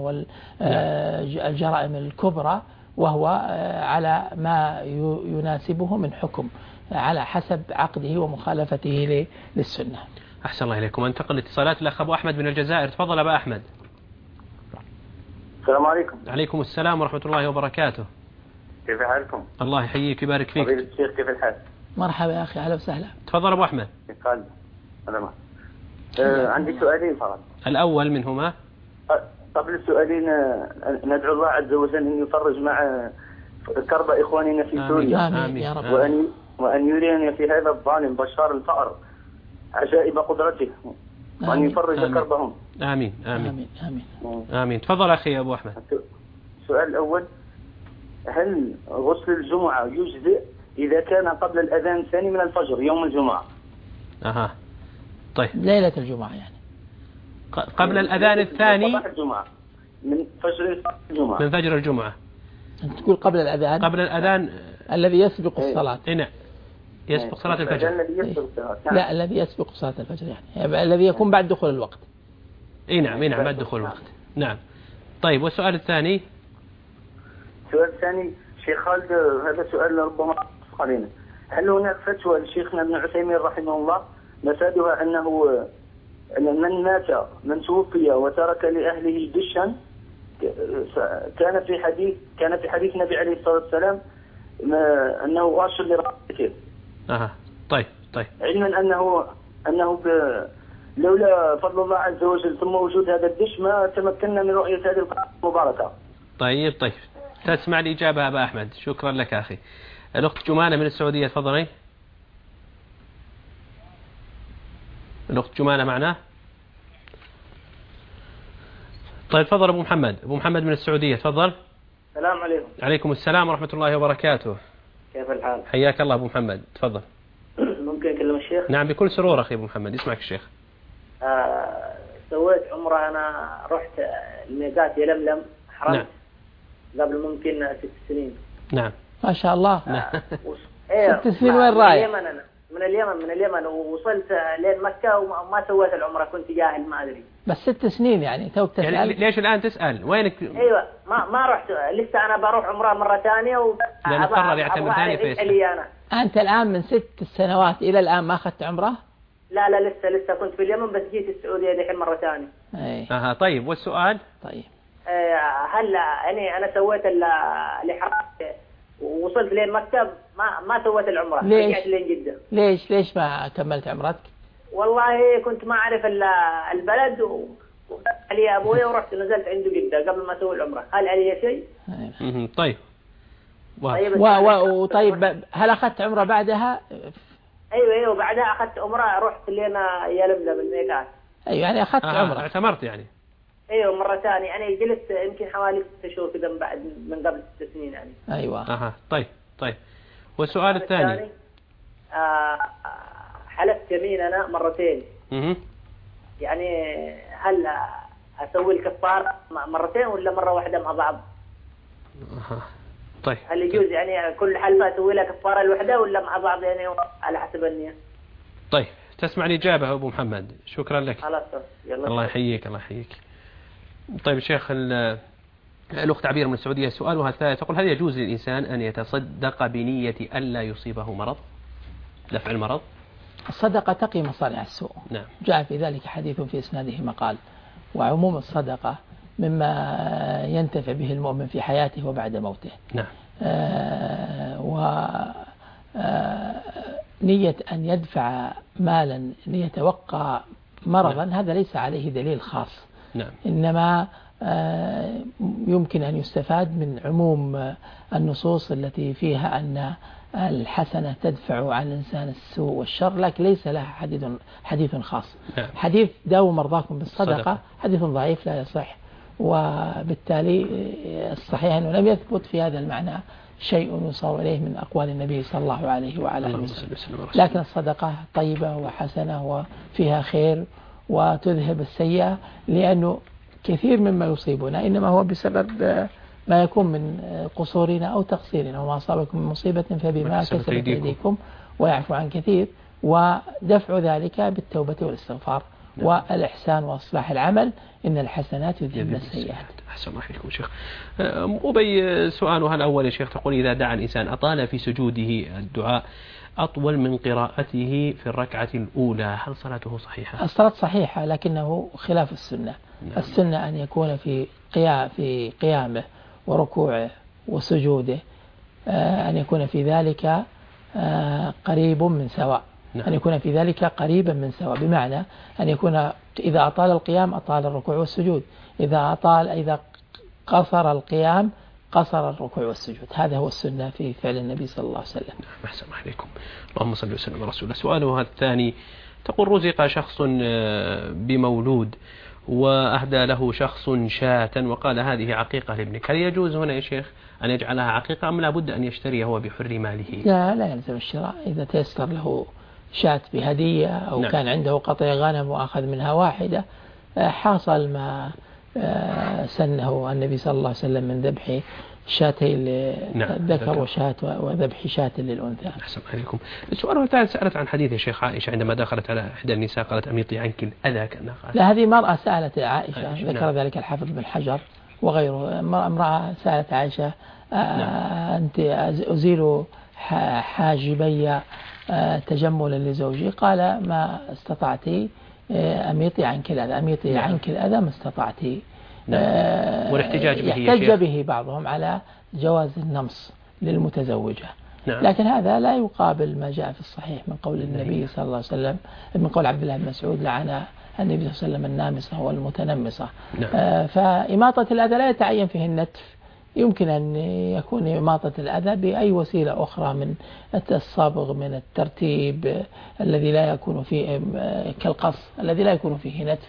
والجرائم الكبرى، وهو على ما يناسبه من حكم على حسب عقده ومخالفته للسنة. أحسن الله إليكم. انتقل الاتصالات الأخ أبو أحمد من الجزائر. تفضل أبا أحمد. السلام عليكم. عليكم السلام ورحمة الله وبركاته. كيف حالكم؟ الله يحييك ويبارك فيك. فضيلة الشيخ كيف الحال؟ مرحبا يا أخي، أهلا وسهلا. تفضل أبو أحمد. كيف حالك؟ أنا أه عندي سؤالين فقط. الأول منهما قبل السؤالين ندعو الله عز وجل أن يفرج مع كرب إخواننا في سوريا. آمين. آمين يا رب. وأن وأن يرينا في هذا الظالم بشار الفأر عجائب قدرته، وأن يفرج آمين. كربهم. آمين. آمين. آمين. آمين. آمين. تفضل أخي أبو أحمد. السؤال الأول هل غسل الجمعة يجزئ إذا كان قبل الأذان الثاني من الفجر يوم الجمعة؟ أها طيب ليلة الجمعة يعني قبل الأذان الثاني الجمعة من فجر الجمعة من فجر الجمعة. أنت تقول قبل الأذان قبل الأذان الذي يسبق الصلاة. نعم يسبق صلاة الفجر. الذي يسبق الصلاة. لا الذي يسبق صلاة الفجر يعني الذي يكون بعد دخول الوقت. اي نعم اي نعم بعد دخول الوقت. نعم. طيب والسؤال الثاني؟ السؤال الثاني شيخ خالد، هذا سؤال ربما قليلا. هل هناك فتوى لشيخنا ابن عثيمين رحمه الله مفادها أنه أن من مات من توفي وترك لأهله دشا كان في حديث كان في حديث النبي عليه الصلاة والسلام أنه غاش لرأسه. أها طيب طيب. علما أنه أنه ب... لولا فضل الله عز وجل ثم وجود هذا الدش ما تمكنا من رؤية هذه القناة المباركة. طيب طيب تسمع الإجابة أبا أحمد. شكرا لك أخي. الأخت جمانة من السعودية تفضلي. الأخت جمانة معنا؟ طيب تفضل أبو محمد. أبو محمد من السعودية تفضل. السلام عليكم. عليكم السلام ورحمة الله وبركاته. كيف الحال؟ حياك الله أبو محمد تفضل. ممكن أكلم الشيخ؟ نعم بكل سرور أخي أبو محمد يسمعك الشيخ. آه سويت عمرة أنا رحت الميقات يلملم حرمت. نعم. قبل ممكن ست سنين. نعم ما شاء الله. نعم. إيه ست سنين وين رايح؟ من اليمن من اليمن من اليمن ووصلت لين مكة وما سويت العمرة كنت جاهل ما أدري. بس ست سنين يعني توك تسأل. يعني ليش الآن تسأل وينك؟ أيوة ما ما رحت لسه أنا بروح عمرة مرة ثانية و. لأن قرر يعتمر ثاني فيسأل. أنا. أنت الآن من ست سنوات إلى الآن ما أخذت عمرة؟ لا لا لسه لسه كنت في اليمن بس جيت السعودية دحين مرة ثانية. أي. أها طيب والسؤال؟ طيب. هل يعني أنا سويت الإحرام ووصلت لين مكة ما ما سويت العمرة. ليش؟ رجعت لين جدة. ليش ليش ما كملت عمرتك؟ والله كنت ما أعرف البلد وعلي أبوي ورحت نزلت عنده جدة قبل ما أسوي العمرة. هل علي شيء؟ طيب. طيب و و طيب هل أخذت عمرة بعدها؟ أيوة أيوة بعدها أخذت عمرة رحت لنا يلملم الميقات. أيوة يعني أخذت آه عمرة. اعتمرت يعني. ايوه مرة ثانية يعني جلست يمكن حوالي ست شهور كذا بعد من قبل ست سنين يعني. ايوه. اها طيب طيب. والسؤال الثاني؟ آه حلفت يمين انا مرتين. اها. يعني هل اسوي الكفارة مرتين ولا مرة واحدة مع بعض؟ اها طيب. هل يجوز يعني كل حلفة اسوي لها كفارة الوحدة ولا مع بعض يعني على حسب النية؟ طيب تسمع الإجابة أبو محمد. شكرا لك. خلاص يلا. الله يحييك الله يحييك. طيب الشيخ الأخت عبير من السعودية سؤالها الثالث تقول هل يجوز للإنسان أن يتصدق بنية ألا يصيبه مرض دفع المرض؟ الصدقة تقي مصارع السوء. نعم. جاء في ذلك حديث في إسناده مقال وعموم الصدقة مما ينتفع به المؤمن في حياته وبعد موته. نعم. آه و آه نية أن يدفع مالا ليتوقع مرضا. نعم. هذا ليس عليه دليل خاص. نعم. إنما يمكن أن يستفاد من عموم النصوص التي فيها أن الحسنة تدفع عن الإنسان السوء والشر لكن ليس لها حديث حديث خاص. نعم. حديث داووا مرضاكم بالصدقة صدقة. حديث ضعيف لا يصح وبالتالي الصحيح أنه لم يثبت في هذا المعنى شيء يصار إليه من أقوال النبي صلى الله عليه وعلى آله وسلم. لكن الصدقة طيبة وحسنة وفيها خير وتذهب السيئة لأنه كثير مما يصيبنا إنما هو بسبب ما يكون من قصورنا أو تقصيرنا وما أصابكم من مصيبة فبما كسبت أيديكم ويعفو عن كثير ودفع ذلك بالتوبة والاستغفار. نعم. والإحسان وإصلاح العمل إن الحسنات يذهبن السيئات. أحسن الله إليكم شيخ. أبي سؤالها الأول يا شيخ تقول إذا دعا الإنسان أطال في سجوده الدعاء أطول من قراءته في الركعة الأولى هل صلاته صحيحة؟ الصلاة صحيحة لكنه خلاف السنة. نعم. السنة أن يكون في قيام في قيامه وركوعه وسجوده أن يكون في ذلك قريب من سواء. نعم. أن يكون في ذلك قريبا من سواء بمعنى أن يكون إذا أطال القيام أطال الركوع والسجود إذا أطال إذا قصر القيام قصر الركوع والسجود. هذا هو السنة في فعل النبي صلى الله عليه وسلم. أحسن الله عليكم. اللهم صل وسلم على رسول الله. سؤاله الثاني تقول رزق شخص بمولود وأهدى له شخص شاة وقال هذه عقيقة لابنك، هل يجوز هنا يا شيخ أن يجعلها عقيقة أم لا بد أن يشتري هو بحر ماله؟ لا لا يلزم الشراء، إذا تيسر له شاة بهدية أو نعم. كان عنده قطع غنم وأخذ منها واحدة، حاصل ما سنه النبي صلى الله عليه وسلم من ذبح شاتين للذكر نعم. وشاة وذبح شاة للأنثى. أحسن عليكم. السؤال الثالث سألت عن حديث يا شيخ عائشة عندما دخلت على إحدى النساء قالت أميطي عنك الأذى كأنها قالت. لا، هذه مرأة سألت عائشة, عائشة ذكر نعم. ذلك الحافظ بن حجر وغيره. امرأة سألت عائشة نعم. أنت أزيل حاجبي تجملا لزوجي، قال ما استطعتي أميطي عنك الأذى، أميطي نعم. عنك الأذى ما استطعتي. نعم. والاحتجاج به يحتج به بعضهم على جواز النمص للمتزوجة نعم. لكن هذا لا يقابل ما جاء في الصحيح من قول النبي صلى الله عليه وسلم، من قول عبد الله بن مسعود لعن النبي صلى الله عليه وسلم النامصة والمتنمصة نعم. آه فإماطة الأذى لا يتعين فيه النتف، يمكن أن يكون إماطة الأذى بأي وسيلة أخرى من الصابغ، من الترتيب الذي لا يكون فيه كالقص الذي لا يكون فيه نتف،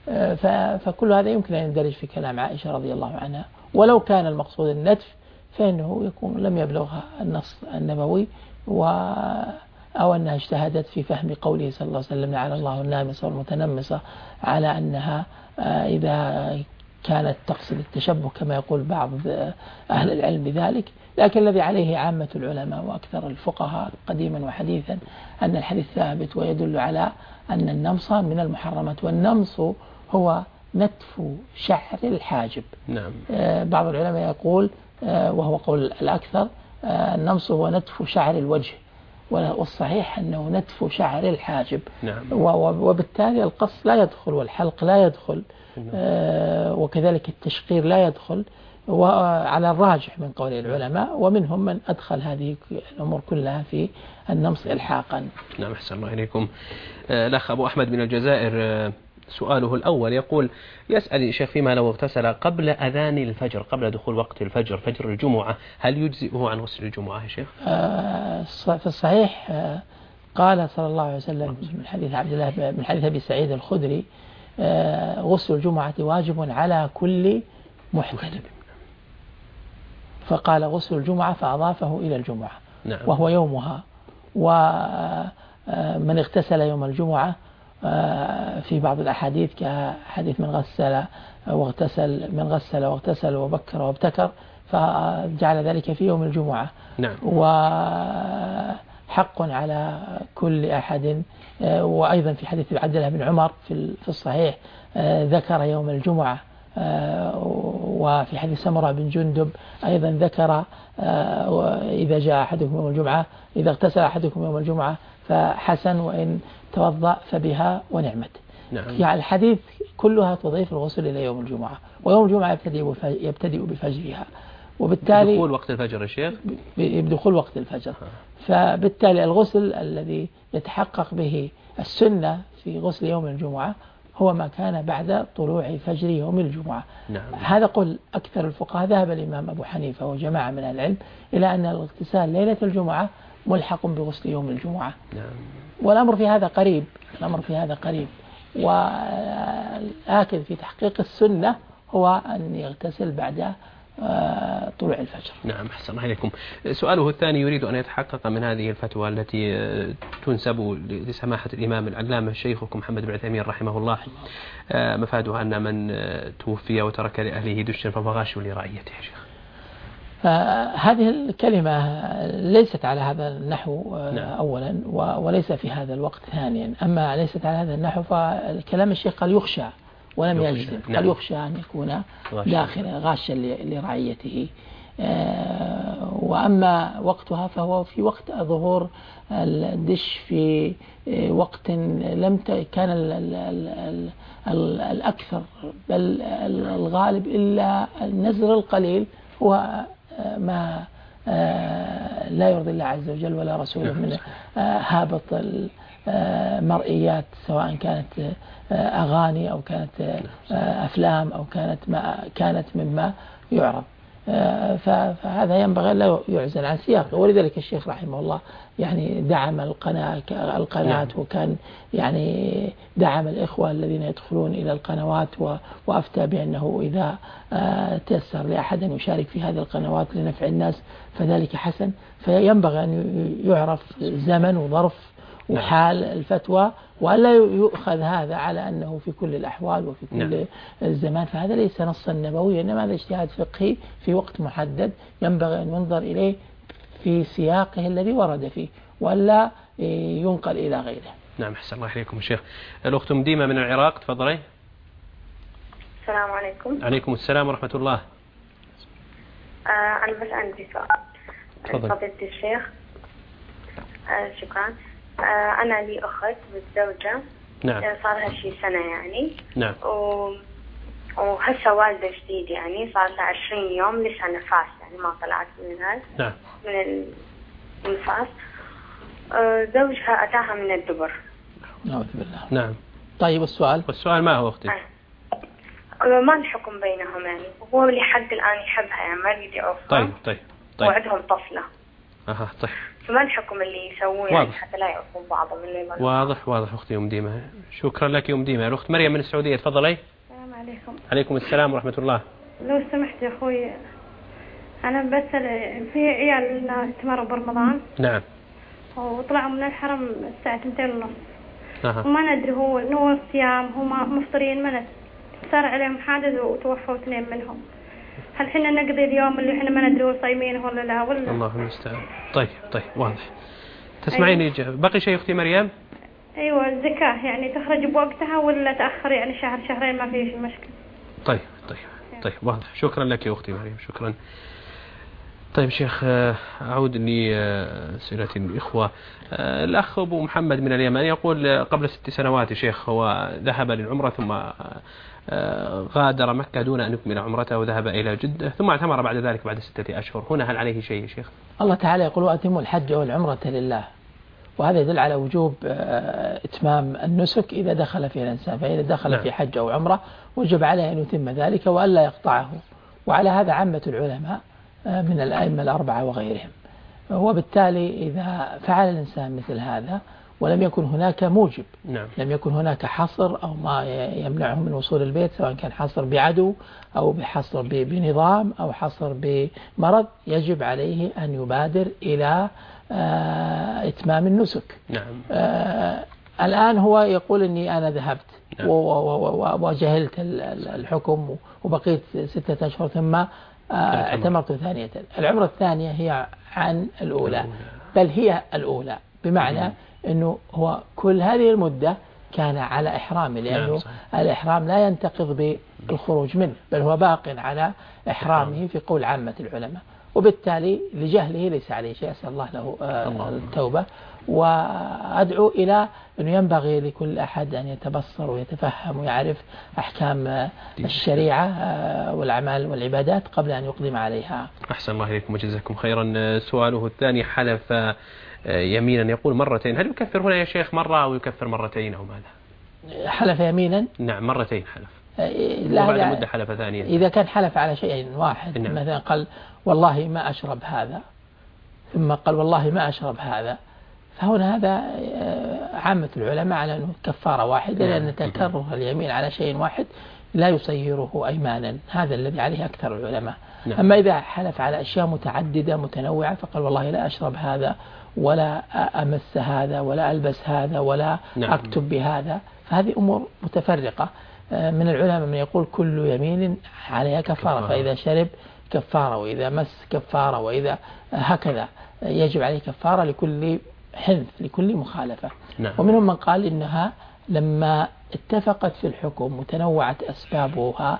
فكل هذا يمكن أن يندرج في كلام عائشة رضي الله عنها. ولو كان المقصود النتف فإنه يكون لم يبلغها النص النبوي و أو أنها اجتهدت في فهم قوله صلى الله عليه وسلم لعن الله النامصة والمتنمصة على أنها إذا كانت تقصد التشبه كما يقول بعض أهل العلم بذلك. لكن الذي عليه عامة العلماء وأكثر الفقهاء قديما وحديثا أن الحديث ثابت ويدل على أن النمص من المحرمات، والنمص هو نتف شعر الحاجب نعم. بعض العلماء يقول وهو قول الأكثر النمص هو نتف شعر الوجه، والصحيح أنه نتف شعر الحاجب نعم. وبالتالي القص لا يدخل والحلق لا يدخل نعم. وكذلك التشقير لا يدخل، وعلى الراجح من قول العلماء، ومنهم من أدخل هذه الأمور كلها في النمص إلحاقا. نعم أحسن الله إليكم. الأخ أبو أحمد من الجزائر سؤاله الأول يقول يسأل الشيخ فيما لو اغتسل قبل أذان الفجر قبل دخول وقت الفجر فجر الجمعة هل يجزئه عن غسل الجمعة يا شيخ؟ في الصحيح قال صلى الله عليه وسلم من حديث عبد الله من حديث أبي سعيد الخدري غسل الجمعة واجب على كل محتلم، فقال غسل الجمعة فأضافه إلى الجمعة نعم. وهو يومها، ومن اغتسل يوم الجمعة في بعض الأحاديث كحديث من غسل واغتسل من غسل واغتسل وبكر وابتكر فجعل ذلك في يوم الجمعة نعم. وحق على كل أحد. وأيضا في حديث عبد الله بن عمر في الصحيح ذكر يوم الجمعة، وفي حديث سمرة بن جندب أيضا ذكر إذا جاء أحدكم يوم الجمعة إذا اغتسل أحدكم يوم الجمعة فحسن وإن توضأ فبها ونعمت. نعم. يعني الحديث كلها تضيف الغسل إلى يوم الجمعة، ويوم الجمعة يبتدئ يبتدئ بفجرها، وبالتالي بدخول وقت الفجر يا شيخ بدخول وقت الفجر. فبالتالي الغسل الذي يتحقق به السنة في غسل يوم الجمعة هو ما كان بعد طلوع فجر يوم الجمعة. نعم. هذا قول أكثر الفقهاء. ذهب الإمام أبو حنيفة وجماعة من العلم إلى أن الاغتسال ليلة الجمعة ملحق بغسل يوم الجمعة. نعم. والأمر في هذا قريب الأمر في هذا قريب والآكد في تحقيق السنة هو أن يغتسل بعد طلوع الفجر. نعم أحسن الله إليكم. سؤاله الثاني يريد أن يتحقق من هذه الفتوى التي تنسب لسماحة الإمام العلامة شيخكم محمد بن عثيمين رحمه الله مفادها أن من توفي وترك لأهله دشا فهو غاش لرعيته يا شيخ. هذه الكلمة ليست على هذا النحو نعم. أولا وليس في هذا الوقت ثانيا. أما ليست على هذا النحو فالكلام الشيخ قال يخشى ولم يجزم. نعم. قال يخشى أن يكون داخلا غاشا لرعيته. وأما وقتها فهو في وقت ظهور الدش في وقت لم كان الأكثر بل الغالب إلا النزر القليل هو ما لا يرضي الله عز وجل ولا رسوله من هابط المرئيات سواء كانت أغاني أو كانت أفلام أو كانت ما كانت مما يعرض. فهذا ينبغي لا يعزل عن سياقه. ولذلك الشيخ رحمه الله يعني دعم القناة القناة وكان يعني دعم الإخوة الذين يدخلون إلى القنوات وأفتى بأنه إذا تيسر لأحد أن يشارك في هذه القنوات لنفع الناس فذلك حسن. فينبغي أن يعرف زمن وظرف وحال الفتوى وألا يؤخذ هذا على أنه في كل الأحوال وفي كل نعم. الزمان. فهذا ليس نصا نبويا إنما هذا اجتهاد فقهي في وقت محدد ينبغي أن ينظر إليه في سياقه الذي ورد فيه ولا ينقل إلى غيره. نعم أحسن الله عليكم الشيخ. الأخت مديمة من العراق تفضلي. السلام عليكم. عليكم السلام ورحمة الله. آه أنا بس عندي سؤال. تفضل. فضيلة الشيخ. آه شكرا. آه أنا لي أخت متزوجة. نعم. صار لها شي سنة يعني. نعم. و... وهسه والدة جديد يعني صار لها عشرين يوم لسه نفاس يعني ما طلعت من هذا. نعم. من النفاس. آه زوجها أتاها من الدبر. نعوذ بالله. نعم. طيب السؤال. والسؤال ما هو أختي؟ آه. ما الحكم بينهم يعني هو لحد الآن يحبها يعني ما يريد يعوفها. طيب طيب طيب. وعندهم طفلة. أها طيب. فما الحكم اللي يسووه يعني حتى لا يعوفون بعضهم اللي واضح واضح أختي أم ديمة. شكرا لك يا أم ديمة. الأخت مريم من السعودية تفضلي. السلام عليكم. عليكم السلام ورحمة الله. لو سمحت يا أخوي أنا بسأل في عيال تمروا برمضان. نعم. وطلعوا من الحرم الساعة اثنتين ونص. أها. وما ندري هو إنه الصيام هم مفطرين ما ندري صار عليهم حادث وتوفوا اثنين منهم. هل حنا نقضي اليوم اللي احنا ما ندري هو صايمين ولا لا ولا؟ الله المستعان. طيب طيب واضح. تسمعيني أيوة. بقي شيء أختي مريم؟ أيوة الزكاة يعني تخرج بوقتها ولا تأخر يعني شهر شهرين ما فيش مشكلة. طيب طيب طيب واضح. شكرا لك يا أختي مريم شكرا. طيب شيخ أعود لأسئلة الإخوة. الأخ أبو محمد من اليمن يقول قبل ست سنوات شيخ هو ذهب للعمرة ثم غادر مكة دون أن يكمل عمرته وذهب إلى جدة ثم اعتمر بعد ذلك بعد ستة أشهر. هنا هل عليه شيء يا شيخ؟ الله تعالى يقول وأتموا الحج والعمرة لله وهذا يدل على وجوب إتمام النسك إذا دخل فيه الإنسان. فإذا دخل نعم. في حج أو عمرة وجب عليه أن يتم ذلك وألا يقطعه. وعلى هذا عامة العلماء من الأئمة الأربعة وغيرهم. وبالتالي إذا فعل الإنسان مثل هذا ولم يكن هناك موجب نعم. لم يكن هناك حصر أو ما يمنعه من وصول البيت سواء كان حصر بعدو أو بحصر بنظام أو حصر بمرض يجب عليه أن يبادر إلى إتمام النسك. نعم. الآن هو يقول أني أنا ذهبت نعم. وجهلت الحكم وبقيت ستة أشهر ثم اعتمرت ثانية. العمرة الثانية هي عن الأولى بل هي الأولى بمعنى أنه هو كل هذه المدة كان على إحرام لأنه الإحرام لا ينتقض بالخروج منه بل هو باق على إحرامه في قول عامة العلماء. وبالتالي لجهله ليس عليه شيء أسأل الله له التوبة. وأدعو إلى أنه ينبغي لكل أحد أن يتبصر ويتفهم ويعرف أحكام الشريعة والأعمال والعبادات قبل أن يقدم عليها. أحسن الله إليكم وجزاكم خيرا. سؤاله الثاني حلف يمينا يقول مرتين هل يكفر هنا يا شيخ مرة أو يكفر مرتين أو ماذا؟ حلف يمينا نعم مرتين حلف وبعد مدة حلف ثانية. إذا كان حلف على شيء واحد نعم. مثلا قال والله ما أشرب هذا ثم قال والله ما أشرب هذا فهنا هذا عامة العلماء على أنه كفارة واحدة نعم. لأن تكرر اليمين على شيء واحد لا يصيره أيمانا. هذا الذي عليه أكثر العلماء نعم. أما إذا حلف على أشياء متعددة متنوعة فقال والله لا أشرب هذا ولا أمس هذا ولا ألبس هذا ولا نعم. أكتب بهذا فهذه أمور متفرقة. من العلماء من يقول كل يمين عليها كفارة فإذا شرب كفارة وإذا مس كفارة وإذا هكذا يجب عليه كفارة لكل حنث لكل مخالفة نعم. ومنهم من قال إنها لما اتفقت في الحكم وتنوعت أسبابها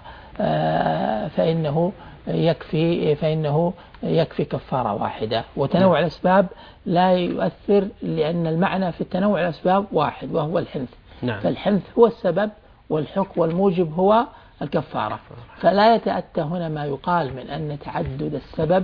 فإنه يكفي فإنه يكفي كفارة واحدة وتنوع نعم. الأسباب لا يؤثر لأن المعنى في التنوع الأسباب واحد وهو الحنث نعم. فالحنث هو السبب والحكم والموجب هو الكفارة. فلا يتأتى هنا ما يقال من أن تعدد السبب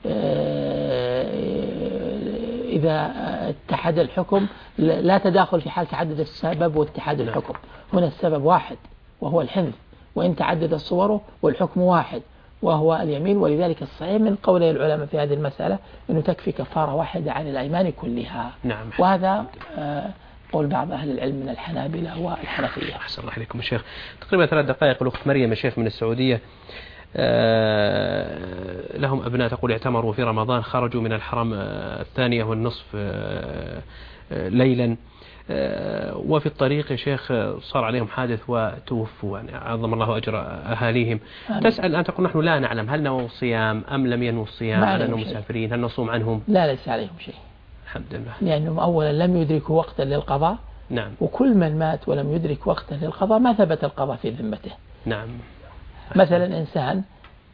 إذا اتحد الحكم لا تداخل في حال تعدد السبب واتحاد الحكم. هنا السبب واحد وهو الحنث وإن تعدد صوره والحكم واحد وهو اليمين. ولذلك الصحيح من قول العلماء في هذه المسألة أنه تكفي كفارة واحدة عن الأيمان كلها. نعم. وهذا قول بعض أهل العلم من الحنابلة والحنفية. أحسن الله إليكم الشيخ. تقريبا ثلاث دقائق. الأخت مريم الشيخ من السعودية، لهم أبناء تقول اعتمروا في رمضان، خرجوا من الحرم الثانية والنصف ليلا، وفي الطريق يا شيخ صار عليهم حادث وتوفوا، يعني عظم الله أجر أهاليهم. آمين. تسأل الآن تقول نحن لا نعلم هل نووا الصيام أم لم ينووا الصيام، هل أنهم مسافرين، هل نصوم عنهم؟ لا، ليس عليهم شيء الحمد لله، لأنهم أولا لم يدركوا وقتا للقضاء. نعم. وكل من مات ولم يدرك وقتا للقضاء ما ثبت القضاء في ذمته. نعم. مثلا إنسان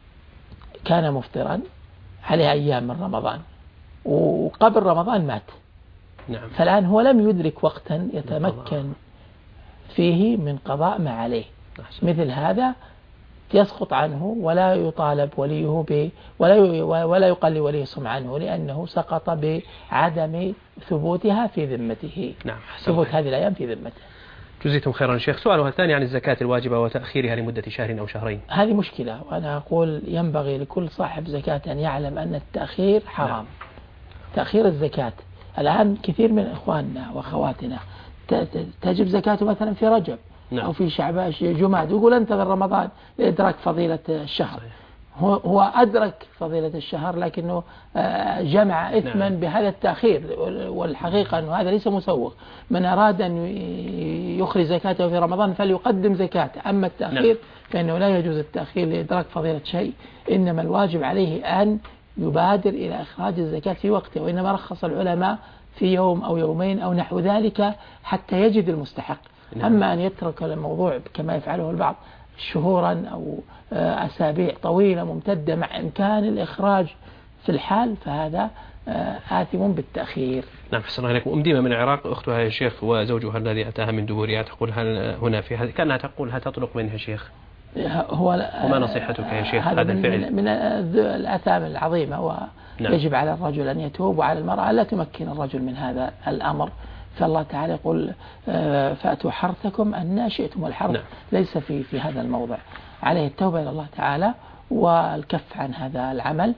كان مفطرا عليه أيام من رمضان وقبل رمضان مات. نعم. فالآن هو لم يدرك وقتا يتمكن فيه من قضاء ما عليه. أحسن. مثل هذا يسقط عنه ولا يطالب وليه ب ولا ولا يقال لوليه صم عنه، لأنه سقط بعدم ثبوتها في ذمته. نعم. ثبوت هذه الأيام في ذمته. جزيتم خيرا شيخ. سؤالها الثاني عن الزكاة الواجبة وتأخيرها لمدة شهر أو شهرين. هذه مشكلة، وأنا أقول ينبغي لكل صاحب زكاة أن يعلم أن التأخير حرام. نعم. تأخير الزكاة الآن كثير من إخواننا وأخواتنا تجب زكاته مثلا في رجب. نعم. أو في شعبان جماد، ويقول انتظر رمضان لإدراك فضيلة الشهر. صحيح. هو هو أدرك فضيلة الشهر لكنه جمع إثما. نعم. بهذا التأخير، والحقيقة أنه هذا ليس مسوغ. من أراد أن يخرج زكاته في رمضان فليقدم زكاته. أما التأخير نعم. فإنه لا يجوز التأخير لإدراك فضيلة شيء، إنما الواجب عليه أن يبادر إلى إخراج الزكاة في وقته. وإنما رخص العلماء في يوم أو يومين أو نحو ذلك حتى يجد المستحق. نعم. أما أن يترك الموضوع كما يفعله البعض شهورا أو أسابيع طويلة ممتدة مع إمكان الإخراج في الحال، فهذا آثم بالتأخير. نعم. حسن الله عليكم. أم ديمة من العراق، أختها يا شيخ وزوجها الذي أتاها من دبورها، تقول هل هنا في هذه كأنها تقول هل تطلق منها شيخ؟ هو وما نصيحتك يا شيخ هذا من الفعل؟ من الآثام العظيمة، ويجب نعم. على الرجل أن يتوب، وعلى المرأة لا تمكن الرجل من هذا الأمر. فالله تعالى يقول فأتوا حرثكم أن شئتم، والحرث نعم. ليس في في هذا الموضع. عليه التوبة إلى الله تعالى والكف عن هذا العمل.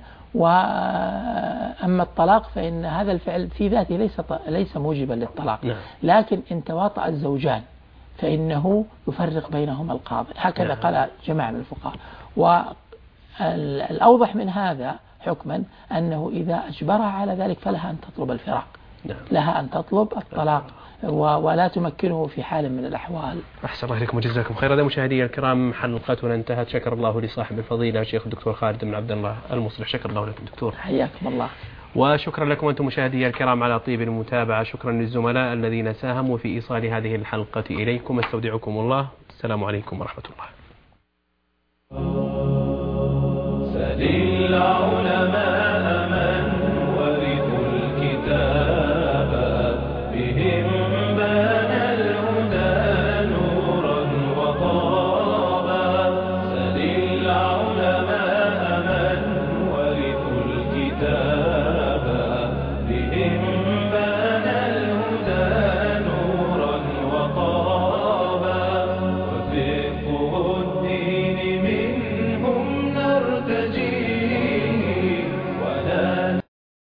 وأما الطلاق فإن هذا الفعل في ذاته ليس ليس موجبا للطلاق. نعم. لكن إن تواطأ الزوجان فإنه يفرق بينهما القاضي، هكذا نعم. قال جماعة من الفقهاء. والأوضح من هذا حكما أنه إذا أجبرها على ذلك فلها أن تطلب الفراق. نعم. لها أن تطلب الطلاق ولا تمكنه في حال من الأحوال. أحسن الله إليكم وجزاكم خير. هذا مشاهدي الكرام حلقتنا انتهت. شكر الله لصاحب الفضيلة الشيخ الدكتور خالد بن عبد الله المصلح. شكر الله لكم دكتور. حياكم الله. وشكرا لكم أنتم مشاهدي الكرام على طيب المتابعة. شكرا للزملاء الذين ساهموا في إيصال هذه الحلقة إليكم. استودعكم الله. السلام عليكم ورحمة الله.